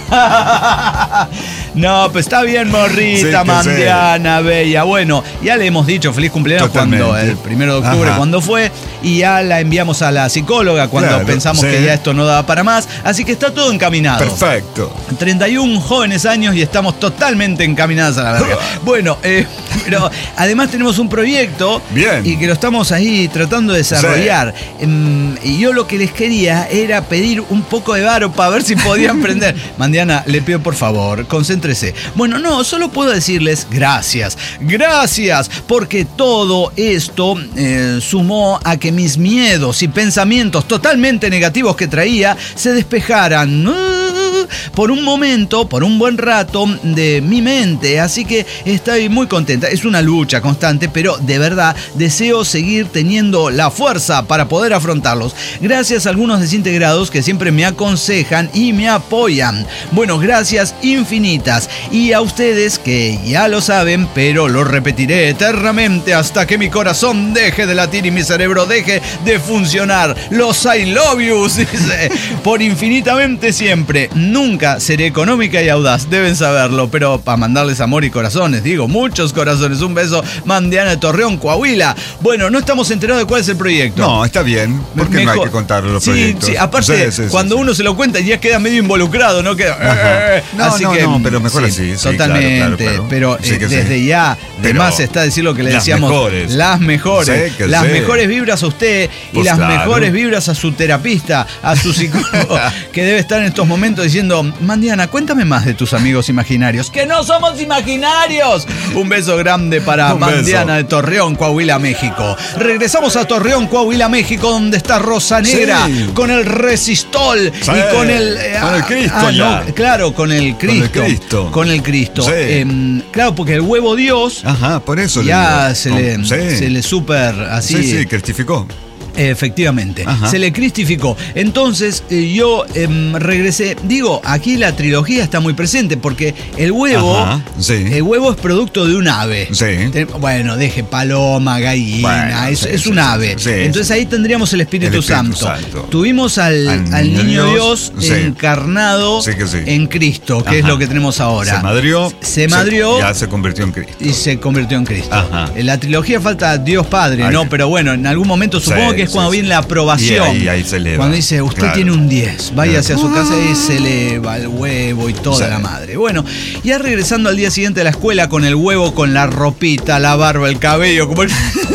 A: No, pues está bien, morrita,
B: Sí, que
A: Mandiana, bella. Bueno, ya le hemos dicho feliz cumpleaños
B: Totalmente.
A: cuando el primero de octubre,
B: Ajá.
A: cuando fue, y ya la enviamos a la psicóloga cuando
B: Claro,
A: pensamos
B: sí.
A: que ya esto no daba para más. Así que está todo encaminado.
B: Perfecto.
A: treinta y un jóvenes años y estamos totalmente encaminadas a la verga. Bueno, eh, pero además tenemos un proyecto.
B: Bien.
A: Y que lo estamos ahí tratando de desarrollar. Em, y yo lo que les quería era pedir un poco de varo para ver si podían prender. Mandiana, le pido por favor, concéntrese. Bueno, no, solo puedo decirles gracias. Gracias, porque todo esto eh, sumó a que mis miedos y pensamientos totalmente negativos que traía se despejaran. Uh, por un momento, por un buen rato de mi mente. Así que estoy muy contenta. Es una lucha constante, pero de verdad deseo seguir teniendo la fuerza para poder afrontarlos. Gracias a algunos desintegrados que siempre me aconsejan y me apoyan. Bueno, gracias infinitas. Y a ustedes que ya lo saben, pero lo repetiré eternamente hasta que mi corazón deje de latir y mi cerebro deje de funcionar. Los I love yous, dice. Por infinitamente siempre. Nunca seré económica y audaz, deben saberlo, pero para mandarles amor y corazones, digo, muchos corazones. Un beso, Mandiana de Torreón, Coahuila. Bueno, no estamos enterados de cuál es el proyecto.
B: No, está bien. ¿Por qué no hay
A: Mejor.
B: que contar los
A: sí,
B: proyectos?
A: Sí, aparte,
B: Sí, sí, sí,
A: cuando
B: sí.
A: uno se lo cuenta ya queda medio involucrado, ¿no? Queda,
B: Ajá.
A: eh,
B: No,
A: así
B: no,
A: que,
B: no, pero mejor así, sí,
A: totalmente.
B: claro, claro, claro.
A: Pero
B: Sí
A: eh,
B: que sí.
A: desde ya, de
B: Pero
A: más está decir lo que le
B: las
A: decíamos.
B: mejores.
A: Las mejores.
B: Sí, que
A: las
B: sí.
A: mejores vibras a usted y
B: Pues
A: las
B: claro.
A: mejores vibras a su terapista, a su psicólogo, que debe estar en estos momentos diciendo, Mandiana, cuéntame más de tus amigos imaginarios. ¡Que no somos imaginarios! Un beso grande para
B: Un
A: Mandiana
B: beso.
A: de Torreón, Coahuila, México. Regresamos a Torreón, Coahuila, México, donde está Rosa Negra,
B: Sí.
A: con el resistol
B: Sí.
A: y con el... eh,
B: Con el Cristo
A: ah,
B: ya.
A: no, claro, con el Cristo.
B: Con el Cristo.
A: Con el Cristo.
B: Sí.
A: Em, claro, porque el huevo Dios
B: Ajá, por eso le
A: ya
B: digo.
A: se,
B: Con-
A: le,
B: sí.
A: se le super así...
B: Sí, sí, cristificó.
A: Efectivamente,
B: Ajá.
A: se le cristificó. Entonces eh, yo em, regresé. Digo, aquí la trilogía está muy presente porque el huevo,
B: Ajá, sí.
A: el huevo es producto de un ave.
B: Sí.
A: Te- bueno, deje paloma, gallina,
B: Bueno,
A: es,
B: sí,
A: es
B: sí,
A: un
B: sí,
A: ave.
B: sí, sí,
A: Entonces
B: sí.
A: ahí tendríamos el Espíritu,
B: El Espíritu
A: Santo.
B: Santo.
A: Tuvimos al,
B: Al
A: al
B: niño
A: niño
B: Dios,
A: Dios,
B: sí.
A: encarnado
B: Sí que sí.
A: en Cristo, que es
B: Ajá.
A: lo que tenemos ahora.
B: Se madrió.
A: Se madrió.
B: Ya se convirtió en Cristo.
A: Y se convirtió en Cristo.
B: Ajá.
A: En la trilogía falta Dios Padre,
B: Ay,
A: ¿no?
B: sí.
A: Pero bueno, en algún momento supongo
B: Sí,
A: que es
B: sí,
A: cuando
B: sí.
A: viene la aprobación.
B: Y ahí- ahí se eleva.
A: Cuando dice, usted
B: Claro.
A: tiene un diez, váyase a su
B: Claro.
A: casa y se eleva el huevo y toda
B: Sí.
A: la madre. Bueno, ya regresando al día siguiente a la escuela con el huevo, con la ropita, la barba, el cabello, como el...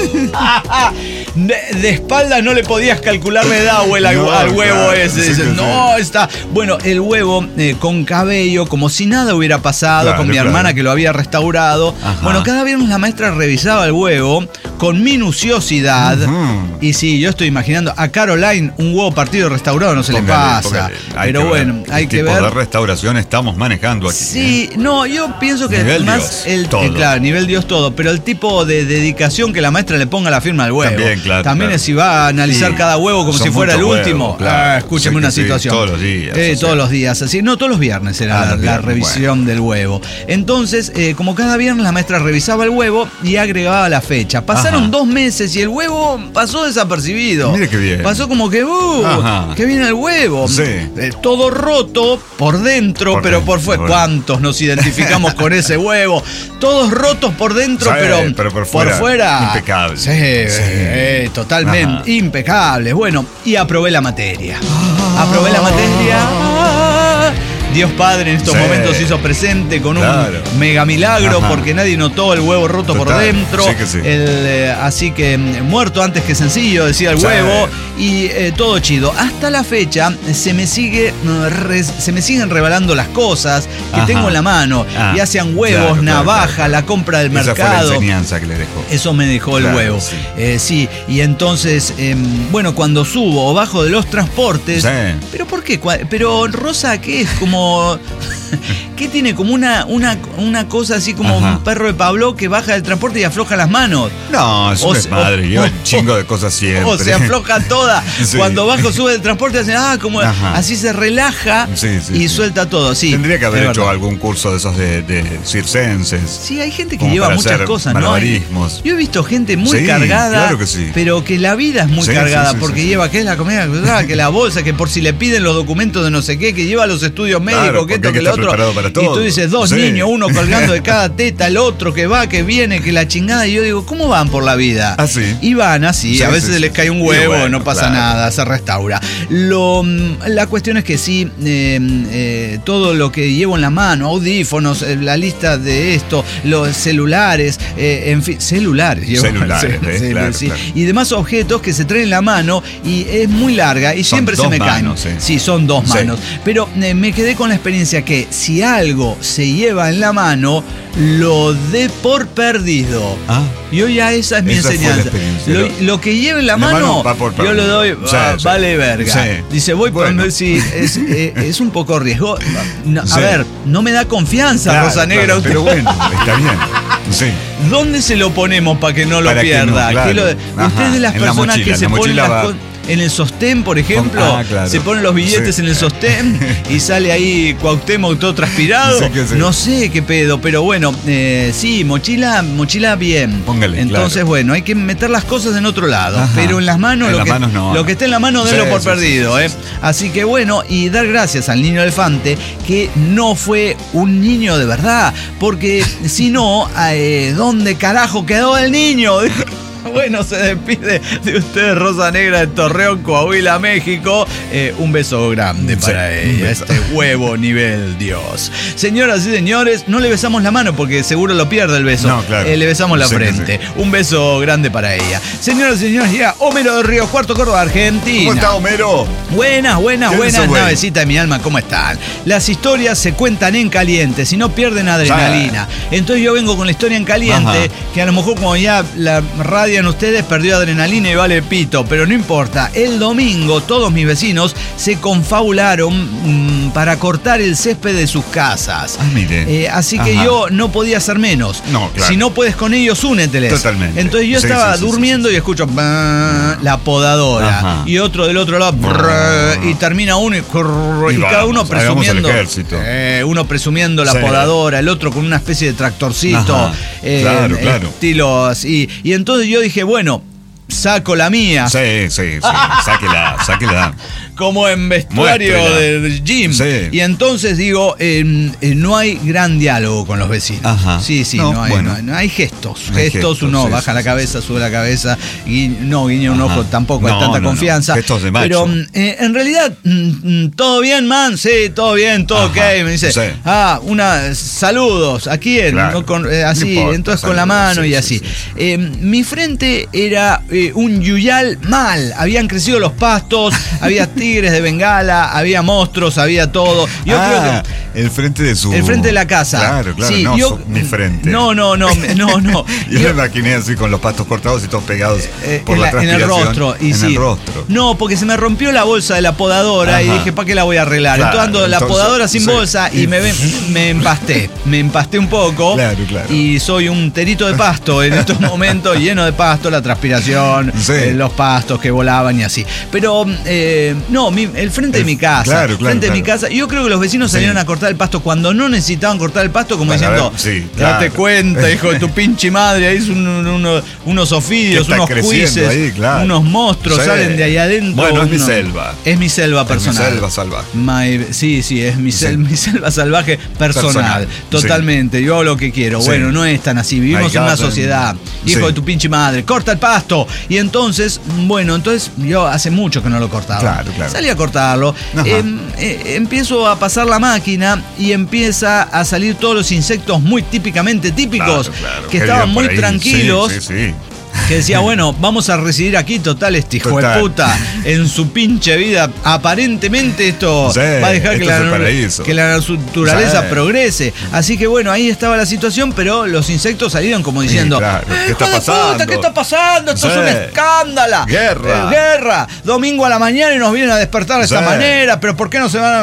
A: de, de espalda no le podías calcular la edad, abuela,
B: No,
A: al huevo
B: claro,
A: ese.
B: sí
A: Dice,
B: que sí.
A: no, está... Bueno, el huevo eh, con cabello, como si nada hubiera pasado,
B: Claro,
A: con mi
B: claro.
A: hermana que lo había restaurado.
B: Ajá.
A: Bueno, cada viernes la maestra revisaba el huevo con minuciosidad.
B: Ujú.
A: Y sí, yo estoy imaginando a Caroline un huevo partido restaurado no se le
B: Póngale,
A: pasa.
B: póngale. Hay
A: Pero
B: que
A: bueno,
B: ver
A: hay
B: qué
A: que
B: tipo
A: ver.
B: de restauración estamos manejando aquí. ¿eh?
A: Sí, no, yo pienso que
B: Nivel
A: más
B: Dios,
A: el
B: todo.
A: eh, claro, nivel Dios todo, pero el tipo de dedicación que la maestra le ponga la firma al huevo.
B: También, claro,
A: También
B: claro.
A: es si va a analizar
B: Sí,
A: cada huevo como
B: son
A: si fuera el
B: muchos
A: último.
B: huevos, claro.
A: Ah, escúcheme
B: Sí que
A: una
B: sí,
A: situación.
B: todos los días,
A: Eh,
B: o sea.
A: todos los días, así. No, todos los viernes era
B: Ah,
A: la,
B: los
A: la
B: viernes,
A: revisión del huevo. Entonces, eh, como cada viernes la maestra revisaba el huevo y agregaba la fecha. Pasaron
B: Ajá.
A: dos meses y el huevo pasó desapercibido.
B: Mire qué bien.
A: Pasó como que, uh,
B: Ajá.
A: qué bien el huevo.
B: Sí.
A: Eh, todo roto por dentro,
B: Por
A: pero
B: dentro,
A: por fuera.
B: bueno.
A: ¿Cuántos nos identificamos con ese huevo? Todos rotos por dentro,
B: Sí,
A: pero,
B: pero por fuera, impecable.
A: Sí,
B: Sí.
A: eh, totalmente
B: Ajá.
A: impecables. Bueno, y aprobé la materia. Aprobé la materia. Dios Padre en estos
B: Sí.
A: momentos se hizo presente con
B: Claro.
A: un mega milagro,
B: Ajá.
A: porque nadie notó el huevo roto por
B: Total.
A: dentro.
B: Sí que sí.
A: El, eh, así que mm, muerto antes que sencillo, decía el
B: Sí.
A: huevo. Y eh, todo chido. Hasta la fecha se me sigue mm, re- se me siguen revelando las cosas que
B: Ajá.
A: tengo en la mano.
B: Ah,
A: ya sean huevos,
B: claro, claro,
A: navaja,
B: claro.
A: la compra del
B: Esa
A: mercado.
B: fue la enseñanza que le dejó.
A: Eso me dejó el
B: Claro,
A: huevo.
B: sí.
A: Eh, sí, y entonces, eh, bueno, cuando subo o bajo de los transportes.
B: Sí.
A: ¿Pero por qué? Cua- Pero Rosa, ¿qué es? Como. ¿Qué tiene? Como una, una, una cosa así como
B: Ajá.
A: un perro de Pablo que baja del transporte y afloja las manos.
B: No, es
A: O
B: un
A: se-
B: desmadre.
A: o-
B: Lleva
A: o-
B: un chingo de cosas siempre.
A: O se afloja toda.
B: Sí.
A: Cuando bajo, sube del transporte, hace, ah, como
B: Ajá.
A: así se relaja
B: Sí, sí,
A: y
B: sí.
A: suelta todo. Sí,
B: Tendría que haber
A: es
B: hecho
A: verdad.
B: algún curso de esos de, de circenses.
A: Sí, hay gente que
B: Como
A: lleva
B: para
A: muchas
B: hacer
A: cosas, ¿no?
B: malabarismos.
A: Yo he visto gente muy
B: Sí,
A: cargada,
B: claro que sí.
A: pero que la vida es muy
B: Sí,
A: cargada,
B: sí, sí,
A: porque
B: sí, sí.
A: lleva, ¿qué es la comida cruzada? Que la bolsa, que por si le piden los documentos de no sé qué, que lleva los estudios médicos,
B: Claro,
A: que
B: porque
A: esto,
B: hay
A: que
B: que
A: lo
B: estar
A: otro.
B: preparado para
A: Y tú
B: todo.
A: dices, dos
B: Sí.
A: niños, uno colgando de cada teta, el otro que va, que viene, que la chingada. Y yo digo, ¿cómo van por la vida?
B: Así.
A: Y van así,
B: Sí,
A: a veces
B: sí,
A: se les
B: sí,
A: cae
B: sí.
A: un
B: Y
A: huevo,
B: bueno,
A: no pasa
B: claro.
A: nada, se restaura. Lo, mm, la cuestión es que sí, eh, eh, todo lo que llevo en la mano, audífonos, eh, la lista de esto, los celulares, eh, en fin, celulares. llevo.
B: Celulares, eh,
A: Sí,
B: claro,
A: sí.
B: claro.
A: Y demás objetos que se traen en la mano y es muy larga y
B: Son
A: siempre se
B: dos
A: me
B: manos,
A: caen.
B: sí.
A: Sí, son dos
B: Sí.
A: manos. Pero eh, me quedé con la experiencia que si algo se lleva en la mano, lo dé por perdido.
B: Ah.
A: Yo ya esa es mi
B: Esa fue la
A: enseñanza.
B: experiencia.
A: Lo,
B: Lo-
A: lo que lleve en la,
B: La
A: mano,
B: mano va por
A: yo
B: perdido.
A: le doy,
B: Sí,
A: ah,
B: sí.
A: vale verga.
B: Sí.
A: Dice, voy
B: Bueno.
A: por sí, es, eh, es un poco riesgo. No, a
B: Sí.
A: ver, no me da confianza,
B: Claro,
A: Rosa Negra.
B: claro,
A: usted.
B: pero bueno, está bien. Sí.
A: ¿Dónde se lo ponemos para que no lo
B: Para que no,
A: pierda?
B: claro.
A: ¿Qué lo-
B: Ajá,
A: usted es de las
B: en la
A: personas
B: mochila,
A: que
B: en
A: se
B: la
A: ponen
B: mochila
A: las
B: va-
A: cosas. En el sostén, por ejemplo,
B: Ah, claro.
A: se ponen los billetes
B: Sí.
A: en el sostén y sale ahí Cuauhtémoc todo transpirado.
B: Sí que sí.
A: No sé qué pedo, pero bueno, eh, sí, mochila, mochila bien.
B: Póngale,
A: Entonces,
B: claro.
A: bueno, hay que meter las cosas en otro lado.
B: Ajá.
A: Pero en las manos,
B: En
A: lo,
B: las
A: que,
B: manos no.
A: lo que esté en la mano, denlo
B: Sí,
A: por
B: sí,
A: perdido.
B: sí,
A: ¿eh?
B: sí, sí.
A: Así que bueno, y dar gracias al niño elefante que no fue un niño de verdad. Porque si no, eh, ¿dónde carajo quedó el niño? Bueno, se despide de ustedes Rosa Negra de Torreón, Coahuila, México. Eh, un beso grande
B: Sí,
A: para
B: un
A: ella,
B: beso.
A: este huevo nivel Dios. Señoras y señores, no le besamos la mano porque seguro lo pierde el beso.
B: No, claro.
A: Eh, le besamos la
B: Sí que
A: frente. Un beso grande para ella. Señoras y señores, llega Homero de Río Cuarto, Córdoba, Argentina.
B: ¿Cómo está Homero?
A: Buenas, buenas,
B: ¿Qué es
A: buenas,
B: eso, güey?
A: navecita de mi alma, ¿cómo están? Las historias se cuentan en caliente, si no pierden adrenalina. Entonces yo vengo con la historia en caliente,
B: Ajá.
A: que a lo mejor como ya la radian ustedes, perdió adrenalina y vale pito, pero no importa. El domingo todos mis vecinos se confabularon mm, para cortar el césped de sus casas.
B: Ah, mire.
A: Eh, así que
B: Ajá.
A: yo no podía hacer menos.
B: No, claro.
A: Si no puedes con ellos, úneteles.
B: Totalmente.
A: Entonces yo
B: Sí,
A: estaba
B: sí, sí,
A: durmiendo
B: sí, sí.
A: y escucho "Bah", la podadora.
B: Ajá.
A: Y otro del otro lado brrr, y termina uno y, crrr,
B: Y
A: y cada
B: vamos,
A: uno
B: hagamos el
A: presumiendo
B: ejército.
A: eh, uno presumiendo la
B: Sí.
A: podadora, el otro con una especie de tractorcito.
B: Ajá.
A: eh,
B: Claro, claro.
A: Estilo así. Y entonces yo dije, bueno, saco la mía.
B: Sí, sí, sí. Sáquela, sáquela.
A: Como en vestuario
B: Muéstrela.
A: de, de gym.
B: Sí.
A: Y entonces digo, eh, eh, no hay gran diálogo con los vecinos.
B: Ajá.
A: Sí, sí,
B: No,
A: no, hay,
B: bueno.
A: no hay- no hay gestos.
B: No hay
A: Gestos,
B: gestos,
A: uno
B: sí,
A: baja
B: sí,
A: la
B: sí,
A: cabeza,
B: sí.
A: sube la cabeza, gui- no guiña un
B: Ajá.
A: ojo, tampoco hay
B: No,
A: tanta
B: no, no.
A: confianza.
B: Gestos de macho.
A: Pero mm, eh, en realidad, mm, mm, ¿todo bien, man? Sí, todo bien, todo
B: Ajá.
A: ok. Me dice,
B: Sí.
A: ah, una, saludos, ¿a quién?
B: Claro.
A: No con- eh, así,
B: No importa,
A: entonces con la
B: saludos,
A: mano
B: sí,
A: y
B: sí,
A: así.
B: sí, sí.
A: Eh, mi frente era eh, un yuyal mal. Habían crecido los pastos, había tigres de Bengala, había monstruos, había todo. Yo
B: ah,
A: creo que
B: el frente de su...
A: el frente de la casa.
B: Claro, claro,
A: Sí,
B: no
A: yo-
B: su- mi frente.
A: No, no, no, no, no.
B: Yo
A: Yo-
B: me imaginé así con los pastos cortados y todos pegados
A: eh,
B: por
A: en,
B: la,
A: la- en el
B: transpiración.
A: rostro. Y
B: en
A: sí.
B: el rostro.
A: No, porque se me rompió la bolsa de la podadora y
B: Ajá.
A: dije, ¿para qué la voy a arreglar?
B: Claro,
A: entonces ando la
B: entonces,
A: podadora sin
B: sí.
A: bolsa y me, ven- me empasté. Me empasté un poco.
B: Claro, claro.
A: Y soy un terito de pasto en estos momentos, lleno de pasto, la transpiración,
B: Sí.
A: eh, los pastos que volaban y así. Pero, eh, no, mi- el frente de
B: El-
A: mi casa.
B: claro, claro,
A: frente de mi
B: claro.
A: casa. Yo creo que los vecinos
B: Sí.
A: salieron a cortar el pasto cuando no necesitaban cortar el pasto, como
B: Para
A: diciendo,
B: ver, sí,
A: date
B: claro.
A: cuenta, hijo de tu pinche madre, ahí es un- un- uno- unos ofidios,
B: Que está
A: unos
B: creciendo
A: juices,
B: ahí, claro.
A: unos monstruos
B: Sí.
A: salen de ahí adentro.
B: Bueno, es mi
A: uno-
B: selva.
A: Es mi selva
B: Es mi
A: personal.
B: selva salvaje.
A: My- sí, sí, es mi, sel-
B: Sí.
A: mi selva salvaje personal.
B: Personal,
A: Totalmente. Yo hago lo que quiero.
B: Sí.
A: Bueno, no es tan así. Vivimos
B: Hay
A: en una
B: casa,
A: sociedad. Hijo
B: sí.
A: de tu pinche madre. Corta el pasto. Y entonces, bueno, entonces yo hace mucho que no lo cortaba.
B: Claro, claro.
A: Salí a cortarlo. Eh, eh, empiezo a pasar la máquina y empieza a salir todos los insectos muy típicamente típicos,
B: Claro, claro.
A: que
B: Qué
A: estaban
B: bien por
A: muy
B: ahí.
A: tranquilos.
B: Sí, sí, sí.
A: Que decía, bueno, vamos a residir aquí, total, este hijo
B: Total.
A: de puta, en su pinche vida, aparentemente esto
B: Sí,
A: va a dejar que
B: esto es el
A: la,
B: paraíso.
A: que la naturaleza
B: Sí.
A: progrese. Así que bueno, ahí estaba la situación, pero los insectos salieron como diciendo,
B: Sí, claro.
A: "Eh,
B: ¿Qué está
A: hijo de
B: pasando?
A: puta, ¿qué está pasando? Esto
B: Sí.
A: es un escándalo.
B: Guerra.
A: Eh, guerra. Domingo a la mañana y nos vienen a despertar de esta
B: Sí.
A: manera, pero ¿por qué no se van a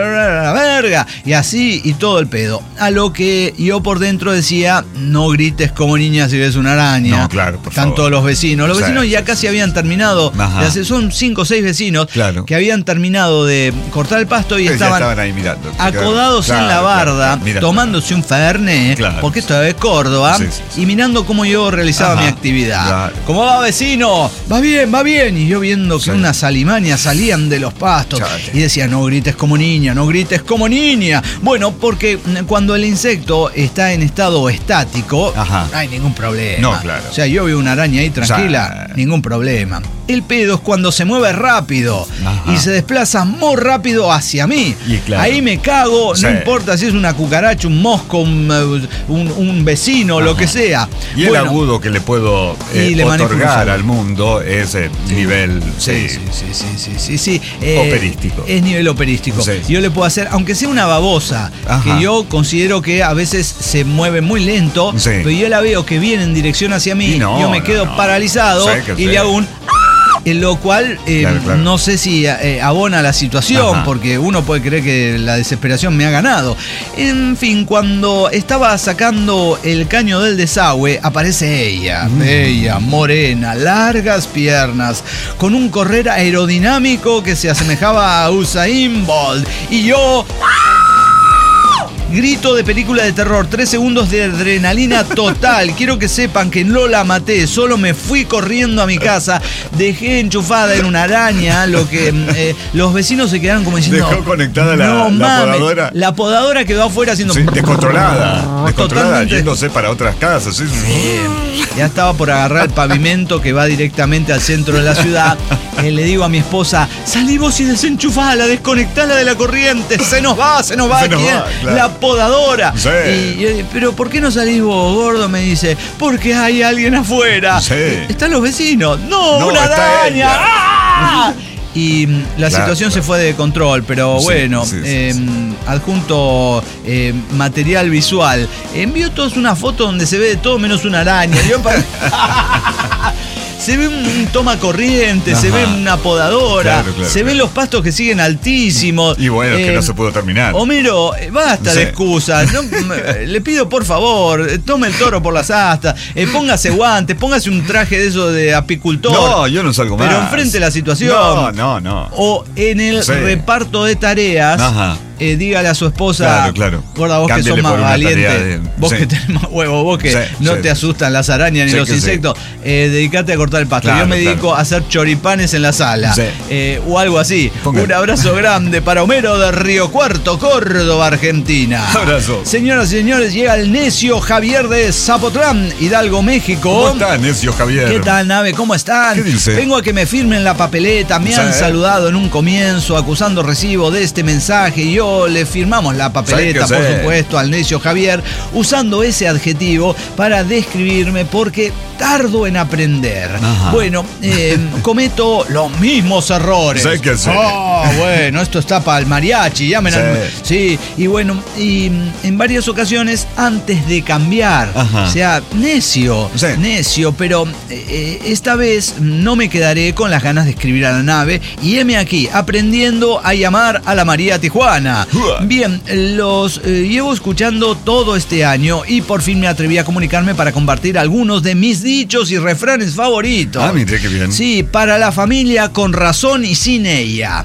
A: la verga? Y así, y todo el pedo. A lo que yo por dentro decía, no grites como niña si ves una araña.
B: No, claro, por
A: Están
B: favor.
A: todos los vecinos. Los
B: Sí,
A: vecinos ya
B: sí,
A: casi
B: sí.
A: habían terminado.
B: Ajá.
A: de hacer- son cinco o seis vecinos
B: Claro.
A: que habían terminado de cortar el pasto y
B: Ellos ya
A: estaban,
B: estaban ahí mirando.
A: acodados
B: Claro,
A: en la
B: claro,
A: barda,
B: claro, mirando.
A: tomándose un fernet,
B: Claro,
A: porque
B: sí.
A: esto es Córdoba,
B: Sí, sí, sí.
A: y mirando cómo yo realizaba
B: Ajá,
A: mi actividad.
B: claro.
A: ¿Cómo va, vecino? Va bien, va bien. Y yo viendo que
B: Sí.
A: unas alimañas salían de los pastos
B: Chate.
A: y decía, no grites como niña, no grites como niña. Bueno, porque mm, cuando el insecto está en estado estático,
B: Ajá.
A: no hay ningún problema.
B: No, claro.
A: O sea, yo veo una araña ahí tranquila,
B: sea,
A: ningún problema. El pedo es cuando se mueve rápido
B: Ajá.
A: y se desplaza muy rápido hacia mí.
B: Y claro.
A: Ahí me cago,
B: Sí.
A: no importa si es una cucaracha, un mosco, un, eh, un- un vecino, lo
B: Ajá.
A: que sea.
B: Y el
A: Bueno,
B: agudo que le puedo eh,
A: Y le manejo un
B: otorgar
A: solo.
B: al mundo es el nivel
A: Sí,
B: sí,
A: sí, sí, sí, sí, sí, sí.
B: Operístico.
A: Es nivel operístico.
B: Sí, sí.
A: Yo le puedo hacer, aunque sea una babosa,
B: Ajá.
A: que yo considero que a veces se mueve muy lento,
B: Sí.
A: pero yo la veo que viene en dirección hacia mí,
B: Y no,
A: yo me
B: no,
A: quedo
B: no.
A: paralizado
B: Sí, que
A: y
B: sí.
A: le hago un... En lo cual eh,
B: Claro, claro.
A: no sé si eh, abona la situación,
B: Ajá.
A: porque uno puede creer que la desesperación me ha ganado. En fin, cuando estaba sacando el caño del desagüe, aparece ella,
B: Mm.
A: bella, morena, largas piernas, con un correr aerodinámico que se asemejaba a Usain Bolt. Y yo... Grito de película de terror, tres segundos de adrenalina total. Quiero que sepan que no la maté, solo me fui corriendo a mi casa, dejé enchufada en una araña, lo que eh, los vecinos se quedaron como diciendo...
B: Dejó conectada la-
A: "No
B: la
A: mames".
B: podadora.
A: La podadora quedó afuera haciendo...
B: Sí, descontrolada, descontrolada,
A: Totalmente.
B: yéndose para otras casas. Sí,
A: Eh, ya estaba por agarrar el pavimento que va directamente al centro de la ciudad. Eh, le digo a mi esposa, salí vos y desenchufala, desconectala de la corriente, se nos va, se nos va.
B: Se nos
A: ¿quién?
B: va, claro.
A: La podadora.
B: Sí.
A: Y yo, pero ¿por qué no salís vos, gordo? Me dice, porque hay alguien afuera.
B: Sí.
A: Eh, Están los vecinos. No,
B: No,
A: una
B: está
A: araña.
B: ella.
A: ¡Ah! Y mm, la
B: Claro,
A: situación
B: claro.
A: se fue de control, pero
B: Sí,
A: bueno,
B: sí, sí,
A: eh,
B: sí.
A: adjunto eh, material visual. Envío todos una foto donde se ve de todo menos una araña. Yo pa- Se ve un, un toma corriente, se
B: Ajá.
A: ve una podadora,
B: Claro, claro,
A: se ven
B: claro.
A: los pastos que siguen altísimos.
B: Y bueno, es que
A: Eh,
B: no se pudo terminar.
A: Homero, eh, basta
B: Sí.
A: de excusas. No, m- le pido por favor, eh, tome el toro por las astas, eh, póngase guantes, póngase un traje de eso de apicultor.
B: No, yo no salgo más.
A: Pero enfrente la situación.
B: No, no, no.
A: O en el
B: Sí.
A: reparto de tareas,
B: Ajá.
A: eh, dígale a su esposa,
B: Claro, claro.
A: gorda, vos
B: Cámbiale
A: que sos
B: por
A: más
B: una tarea
A: valiente,
B: de-
A: vos
B: sí.
A: que tenés más huevo, vos que
B: Sí,
A: no
B: sí.
A: te asustan las arañas ni
B: Sí
A: los
B: que sí.
A: insectos, eh, dedicate a cortar el pasto.
B: Claro,
A: Yo me
B: claro.
A: dedico a hacer choripanes en la sala,
B: Sí.
A: eh, o algo así.
B: Ponga.
A: Un abrazo grande para Homero de Río Cuarto, Córdoba, Argentina.
B: Abrazo.
A: Señoras y señores, llega el necio Javier de Zapotlán, Hidalgo, México.
B: ¿Cómo está, necio Javier?
A: ¿Qué tal, nave? ¿Cómo están?
B: ¿Qué dice?
A: Vengo a que me firmen la papeleta. Me
B: Sí.
A: han saludado en un comienzo acusando recibo de este mensaje y yo le firmamos la papeleta,
B: Sí,
A: por
B: que sí.
A: supuesto, al necio Javier, usando ese adjetivo para describirme porque tardo en aprender.
B: Ajá.
A: Bueno, eh, cometo los mismos errores.
B: Sí que sí.
A: Oh, bueno, esto está para el mariachi. Llamen al-
B: Sí.
A: Sí, y bueno, y mm, en varias ocasiones antes de cambiar,
B: Ajá.
A: o sea, necio,
B: Sí.
A: necio, pero eh, esta vez no me quedaré con las ganas de escribir a la nave y heme aquí, aprendiendo a llamar a la María Tijuana.
B: Uah.
A: Bien, los eh, llevo escuchando todo este año y por fin me atreví a comunicarme para compartir algunos de mis dichos y refranes favoritos.
B: Ah, mire qué bien.
A: Sí, para la familia con razón y sin ella.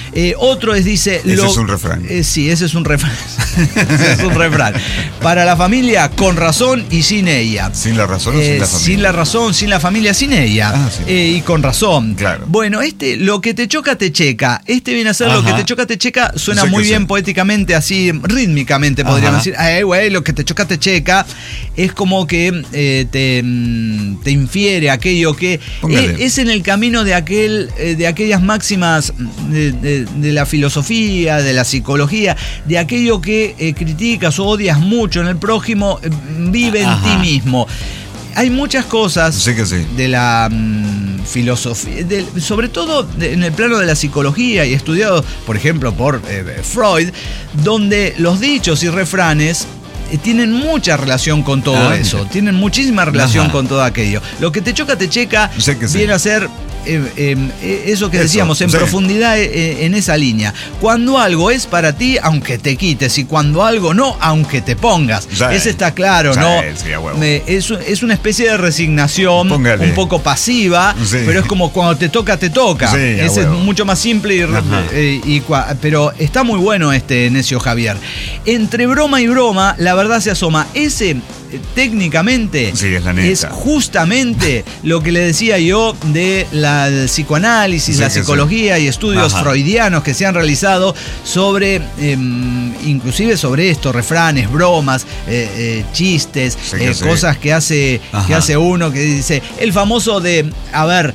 A: Eh, otro es, dice...
B: Ese
A: lo,
B: es un refrán.
A: Eh, sí, ese es un refrán. ese es un refrán. Para la familia, con razón y sin ella.
B: ¿Sin la razón o
A: eh,
B: sin la familia?
A: Sin la razón, sin la familia, sin ella.
B: Ah, sí.
A: eh, y con razón.
B: Claro.
A: Bueno, este, lo que te choca, te checa. Este viene a ser
B: Ajá.
A: lo que te choca, te checa. Suena
B: No sé
A: muy
B: qué
A: bien
B: sé.
A: poéticamente, así rítmicamente podríamos
B: Ajá.
A: decir. Ay, güey, lo que te choca, te checa. Es como que eh, te, mm, te infiere aquello que
B: Póngale.
A: es, es en el camino de aquel eh, de aquellas máximas de, de- de la filosofía, de la psicología, de aquello que eh, criticas o odias mucho en el prójimo, eh, vive en
B: Ajá.
A: ti mismo. Hay muchas cosas
B: Sí que sí.
A: de la mm, filosofía, de- sobre todo de- en el plano de la psicología y estudiado, por ejemplo, por eh, Freud, donde los dichos y refranes eh, tienen mucha relación con todo
B: Ah,
A: eso,
B: mira.
A: tienen muchísima relación
B: Ajá.
A: con todo aquello. Lo que te choca, te checa,
B: Sé que sí.
A: viene a ser eh, eh, eh, eso que
B: Eso,
A: decíamos, en
B: sí.
A: profundidad eh, en esa línea. Cuando algo es para ti, aunque te quites, y cuando algo no, aunque te pongas.
B: Sí.
A: Ese está claro,
B: Sí,
A: ¿no?
B: sí, a huevo.
A: Me- es, es una especie de resignación,
B: Póngale.
A: un poco pasiva,
B: Sí.
A: pero es como cuando te toca, te toca.
B: Sí, a
A: Ese es
B: huevo.
A: mucho más simple, y,
B: Ajá.
A: eh, y cua- pero está muy bueno este Necio Javier. Entre broma y broma, la verdad se asoma. Ese, eh, técnicamente,
B: Sí, es la neta.
A: es justamente lo que le decía yo de la del psicoanálisis,
B: Sí,
A: la
B: que sí.
A: psicología y estudios
B: Ajá.
A: freudianos que se han realizado sobre, eh, inclusive sobre esto, refranes, bromas, eh, eh, chistes,
B: Sí, que
A: eh,
B: sí.
A: cosas que hace,
B: Ajá.
A: que hace uno, que dice, el famoso de, a ver,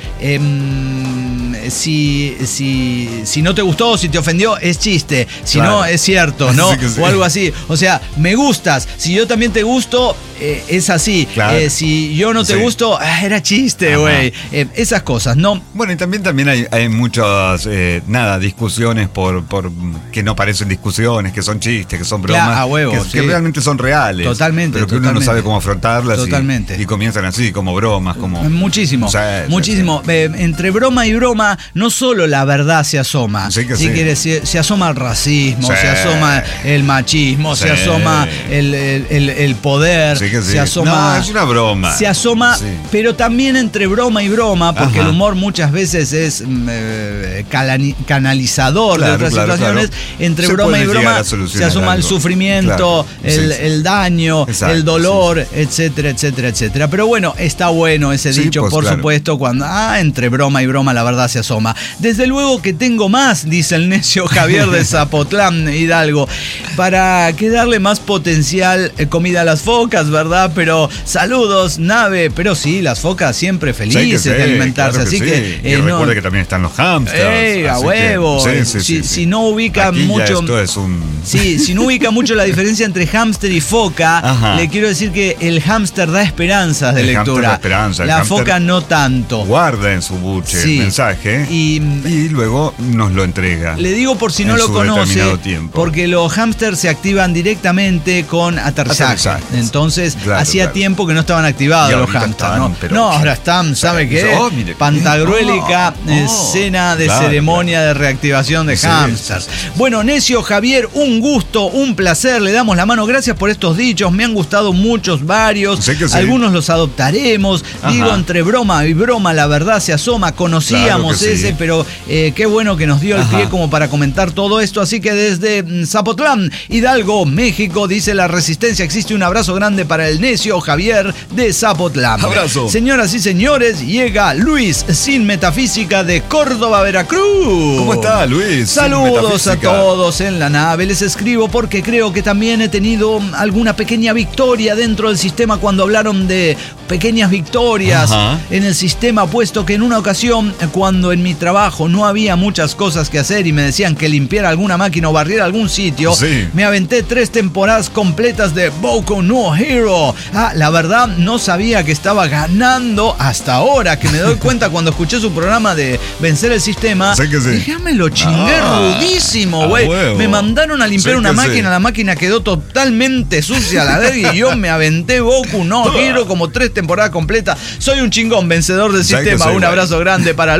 A: em, si, si, si no te gustó, si te ofendió, es chiste, si
B: Claro.
A: no, es cierto, ¿no?
B: Sí, que sí.
A: O algo así. O sea, me gustas, si yo también te gusto, eh, es así.
B: Claro.
A: Eh, si yo no te
B: Sí.
A: gusto, ah, era chiste,
B: Ajá.
A: güey. Eh, esas cosas, ¿no?
B: Bueno, y también, también hay, hay muchas, eh, nada, discusiones por, por que no parecen discusiones, que son chistes, que son bromas,
A: Claro, a huevo,
B: que,
A: sí.
B: que realmente son reales.
A: Totalmente,
B: Pero que uno no
A: totalmente.
B: sabe cómo afrontarlas y-
A: Totalmente.
B: Y, comienzan así, como bromas, como...
A: Muchísimo,
B: Sí, sí,
A: muchísimo. Eh, entre broma y broma, no solo la verdad se asoma.
B: Sí que
A: si
B: sí.
A: quieres, se, se asoma el racismo,
B: Sí.
A: se asoma el machismo, se
B: Sí.
A: asoma el, el- el- el poder,
B: Sí que sí.
A: se asoma.
B: No, es una broma.
A: Se asoma,
B: Sí.
A: pero también entre broma y broma, porque
B: Ajá.
A: el humor muchas veces es mm, eh, calani- canalizador
B: Claro,
A: de otras
B: claro,
A: situaciones.
B: claro.
A: Entre
B: Se
A: broma
B: puede
A: y
B: llegar
A: broma
B: a
A: se
B: solucionar
A: asoma el
B: algo.
A: sufrimiento,
B: Claro.
A: el,
B: Sí, sí.
A: el daño,
B: Exacto,
A: el dolor,
B: sí,
A: etcétera, etcétera, etcétera. Pero bueno, está bueno ese
B: Sí,
A: dicho,
B: pues,
A: por
B: claro.
A: supuesto, cuando ah, entre broma y broma la verdad se asoma. Desde luego que tengo más, dice el necio Javier de Zapotlán, Hidalgo, para que darle más potencial eh, comida a las focas, ¿verdad? Pero saludos, nave, pero sí, las focas siempre
B: Sí, que
A: felices
B: sí,
A: de alimentarse,
B: claro
A: así
B: sí.
A: que...
B: Y
A: eh, no-
B: recuerde que también están los hamsters.
A: ¡Ey, a
B: así que-
A: huevo!
B: sí,
A: Eh,
B: sí,
A: si,
B: sí,
A: si
B: sí.
A: no ubica
B: Aquí ya
A: mucho...
B: esto es un...
A: Sí, si no ubica mucho la diferencia entre hámster y foca,
B: Ajá.
A: le quiero decir que el hámster da esperanzas de
B: El hámster
A: lectura.
B: da esperanza, el
A: la
B: hámster
A: foca no tanto.
B: Guarda en su buche
A: Sí.
B: el mensaje
A: Y,
B: y luego nos lo entrega.
A: le digo por si no
B: en
A: lo
B: su
A: conoce,
B: determinado tiempo.
A: porque los hámsters se activan directamente con aterrizaje.
B: Aterrizajes.
A: Entonces,
B: Claro,
A: hacía
B: claro.
A: tiempo que no estaban activados
B: Y
A: los
B: ahorita
A: hámsters,
B: están,
A: ¿no?
B: pero-
A: No, ahora están, ¿sabe qué?
B: Oh, mire.
A: Pantagruélica
B: Oh,
A: eh,
B: oh.
A: cena de
B: Claro,
A: ceremonia de reactivación de
B: Sí,
A: hámsters.
B: sí, sí,
A: Bueno, necio Javier, un gusto, un placer, le damos la mano. Gracias por estos dichos, me han gustado muchos, varios.
B: Sí que sí.
A: Algunos los adoptaremos.
B: Ajá.
A: Digo, entre broma y broma, la verdad se asoma. Conocíamos
B: Claro que sí.
A: ese, pero eh, qué bueno que nos dio el
B: Ajá.
A: pie como para comentar todo esto. Así que desde mm, Zapotlán, Hidalgo, México, dice la Resistencia, existe un abrazo grande para el necio Javier de Zapotlán.
B: Abrazo.
A: Señoras y señores, llega Luis Sin Metafísica de Córdoba, Veracruz.
B: ¿Cómo está, Luis?
A: Saludos
B: Sin
A: a
B: metafísica.
A: todos en la nave. Les escribo porque creo que también he tenido alguna pequeña victoria dentro del sistema cuando hablaron de pequeñas victorias
B: Ajá.
A: en el sistema, puesto que en una ocasión, cuando en mi trabajo no había muchas cosas que hacer y me decían que limpiara alguna máquina o barriera algún sitio,
B: Sí.
A: me aventé tres temporadas completas de Boku no Hero. Ah, la verdad no sabía que estaba ganando hasta ahora, que me doy cuenta cuando escuché su programa de Vencer el Sistema.
B: Sí que sí.
A: Dije, "Ah, me lo chingué
B: Ah,
A: rudísimo,
B: a
A: güey.
B: huevo.
A: Me mandaron a limpiar
B: Sí
A: una
B: que sí.
A: máquina, la máquina quedó totalmente sucia a la verga y yo me aventé Boku no Hero como tres temporadas completas. Soy un chingón vencedor del
B: Sí que
A: sistema.
B: sí,
A: Un
B: güey.
A: abrazo grande para Luis Sin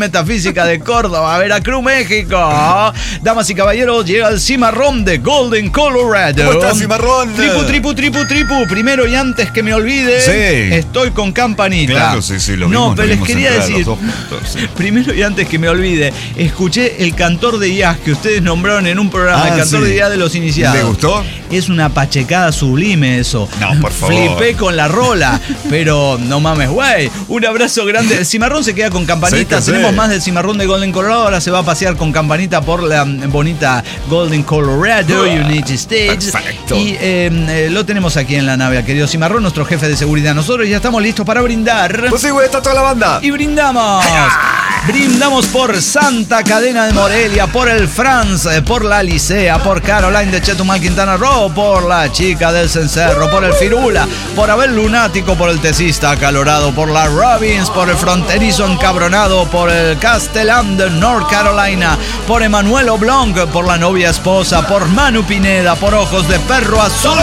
A: Metafísica de Córdoba, Veracruz, México. Damas y caballeros, llega el cimarrón de Golden, Colorado.
B: ¿Cómo estás, cimarrón?
A: Tripu, tripu, tripu, tripu. Primero y antes que me olvide,
B: sí.
A: estoy con campanita.
B: Claro, sí, sí, lo
A: No,
B: vimos,
A: pero
B: lo
A: les
B: vimos
A: quería
B: entrar
A: decir,
B: los dos juntos, sí.
A: primero y antes que me olvide, escuché el cantor de I A S que ustedes nombraron en un programa,
B: Ah,
A: el cantor
B: sí.
A: de I A S de los iniciados.
B: ¿Le gustó?
A: Es una pachecada sublime eso.
B: No, por favor.
A: Flipé con la rola, pero no mames, güey. Un abrazo grande. El cimarrón se queda con campanita.
B: Sí que
A: Tenemos
B: sí.
A: más del cimarrón de Golden Colorado. Ahora se va a pasear con campanita por la bonita Golden Colorado United States.
B: Perfecto.
A: Y eh, eh, lo tenemos aquí en la nave, al querido cimarrón, nuestro jefe de seguridad. Nosotros ya estamos listos para brindar.
B: Pues sí, güey, está toda la banda.
A: Y brindamos. Brindamos por Santa Cadena de Morelia, por el France, por la Licea, por Caroline de Chetumal, Quintana Roo, por la Chica del Cencerro, por el Firula, por Abel Lunático, por el Tesista Acalorado, por la Robbins, por el Fronterizo Encabronado, por el Castellán de North Carolina, por Emanuel Oblong, por la novia esposa, por Manu Pineda, por Ojos de Perro Azul.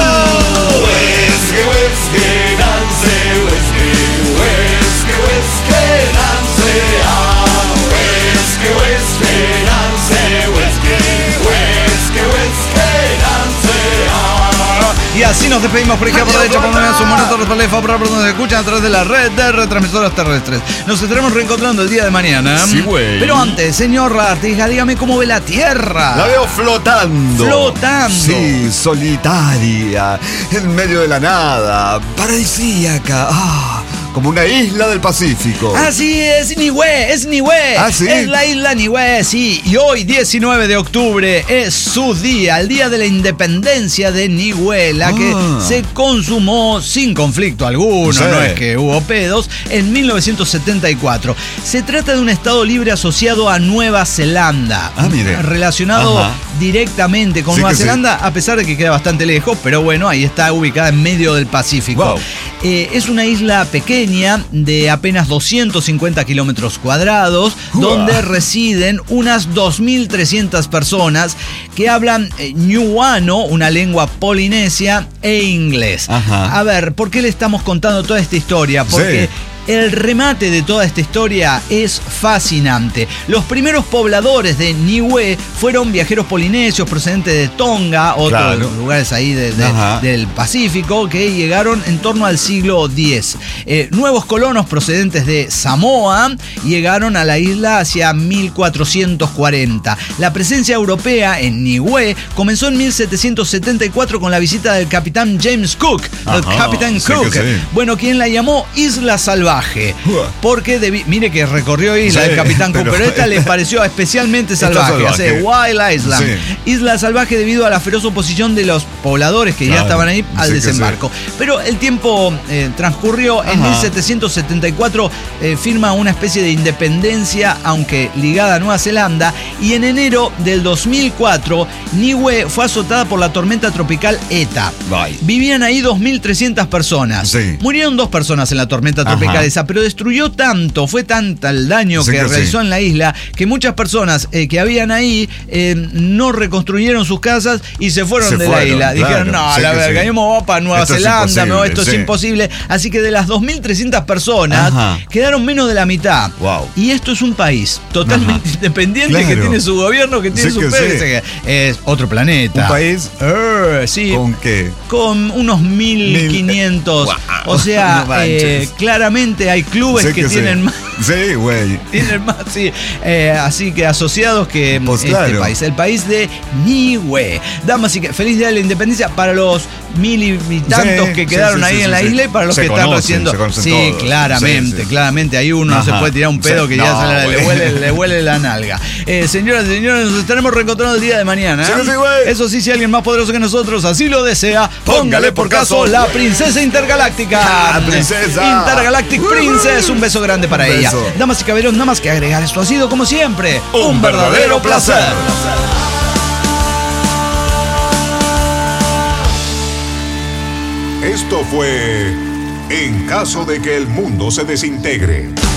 F: Whiskey, whiskey, Nancy, whiskey, whiskey, whiskey, Nancy, ah. Whiskey, whiskey, Nancy, whiskey, whiskey, whiskey, Nancy, ah.
A: Y así nos despedimos por izquierda, por derecha, por donde vean sus monitores, por la por donde nos escuchan a través de la red de retransmisoras terrestres. Nos estaremos reencontrando el día de mañana.
B: Sí, güey.
A: Pero antes, señor Artiga, dígame cómo ve la Tierra.
B: La veo flotando.
A: Flotando.
B: Sí, solitaria, en medio de la nada, paradisíaca. Ah, como una isla del Pacífico.
A: Así es, Niue, es Niue.
B: ¿Ah, sí?
A: Es la isla Niue, sí. Y hoy, diecinueve de octubre, es su día, el día de la independencia de Niue, la que
B: Ah.
A: se consumó sin conflicto alguno,
B: Sí.
A: no es que hubo pedos, en mil novecientos setenta y cuatro. Se trata de un estado libre asociado a Nueva Zelanda.
B: Ah, mire.
A: Relacionado
B: Ajá.
A: directamente con
B: Sí
A: Nueva
B: que sí.
A: Zelanda, a pesar de que queda bastante lejos, pero bueno, ahí está ubicada en medio del Pacífico.
B: Wow.
A: Eh, es una isla pequeña de apenas doscientos cincuenta kilómetros cuadrados,
B: Uah.
A: donde residen unas dos mil trescientas personas que hablan eh, ñuano, una lengua polinesia, e inglés.
B: Ajá.
A: A ver, ¿por qué le estamos contando toda esta historia? Porque
B: Sí.
A: el remate de toda esta historia es fascinante. Los primeros pobladores de Niue fueron viajeros polinesios procedentes de Tonga, otros
B: Claro.
A: lugares ahí de- de-
B: Ajá.
A: del Pacífico, que llegaron en torno al siglo diez. Eh, nuevos colonos procedentes de Samoa llegaron a la isla hacia mil cuatrocientos cuarenta. La presencia europea en Niue comenzó en mil setecientos setenta y cuatro con la visita del capitán James Cook, el
B: Ajá,
A: capitán
B: sí
A: Cook.
B: que sí.
A: Bueno, quien la llamó Isla Salvaje.
B: Uah.
A: Porque, debi- mire que recorrió isla
B: Sí,
A: el capitán Cook,
B: pero-
A: pero esta le pareció especialmente
B: Está
A: salvaje,
B: salvaje.
A: hace Wild Island.
B: Sí.
A: Isla Salvaje debido a la feroz oposición de los pobladores que ya
B: Claro,
A: estaban ahí al
B: sí que
A: desembarco. Pero el tiempo eh, transcurrió. En
B: Ajá.
A: mil setecientos setenta y cuatro eh, firma una especie de independencia, aunque ligada a Nueva Zelanda, y en enero del dos mil cuatro Niue fue azotada por la tormenta tropical Eta.
B: Bye.
A: Vivían ahí dos mil trescientas personas.
B: Sí.
A: Murieron dos personas en la tormenta tropical
B: Ajá.
A: esa, pero destruyó tanto, fue tanta el daño
B: Sí
A: que
B: que
A: realizó
B: sí.
A: en la isla, que muchas personas eh, que habían ahí eh, no reconstruyeron sus casas y se fueron
B: Se
A: de
B: fueron,
A: la isla. Dijeron,
B: claro,
A: no,
B: sí
A: la
B: que
A: verga,
B: sí.
A: yo me voy para Nueva
B: Esto es
A: Zelanda, me voy, esto
B: imposible,
A: es
B: sí.
A: imposible. Así que de las dos mil trescientas personas,
B: Ajá.
A: quedaron menos de la mitad.
B: Wow.
A: Y esto es un país totalmente
B: Ajá.
A: independiente, que
B: Claro.
A: tiene su gobierno, que tiene
B: Sí
A: su
B: que
A: pedo,
B: sí.
A: que es otro planeta.
B: ¿Un país?
A: Eh, sí.
B: ¿Con qué?
A: Con unos mil quinientos.
B: Wow.
A: O sea,
B: No manches.
A: eh, claramente hay clubes
B: Sí
A: que,
B: que sí.
A: tienen más.
B: Sí, güey.
A: Tienen más, sí. Eh, así que asociados que
B: Pues
A: este
B: claro.
A: país, el país de Niue. Damas y que feliz día de la independencia para los mil y tantos
B: Sí,
A: que
B: sí,
A: quedaron
B: sí,
A: ahí
B: sí,
A: en la
B: sí.
A: isla y para los
B: Se
A: que están
B: conocen,
A: reciendo.
B: se conocen
A: Sí,
B: todos.
A: claramente,
B: Sí, sí.
A: claramente. Ahí uno no se
B: Ajá.
A: puede tirar un pedo
B: Sí.
A: que ya
B: No,
A: se le, le
B: güey.
A: huele, le huele la nalga. Eh, señoras y señores, nos estaremos reencontrando el día de mañana.
B: Sí, sí, güey.
A: Eso sí, si alguien más poderoso que nosotros así lo desea, póngale por caso la princesa intergaláctica.
B: Ah, princesa.
A: Intergalactic Princess. Un beso grande para
B: Un
A: ella.
B: beso.
A: Damas y caballeros, nada más que agregar. Esto ha sido, como siempre, un, verdadero placer.
C: Esto fue En caso de que el mundo se desintegre.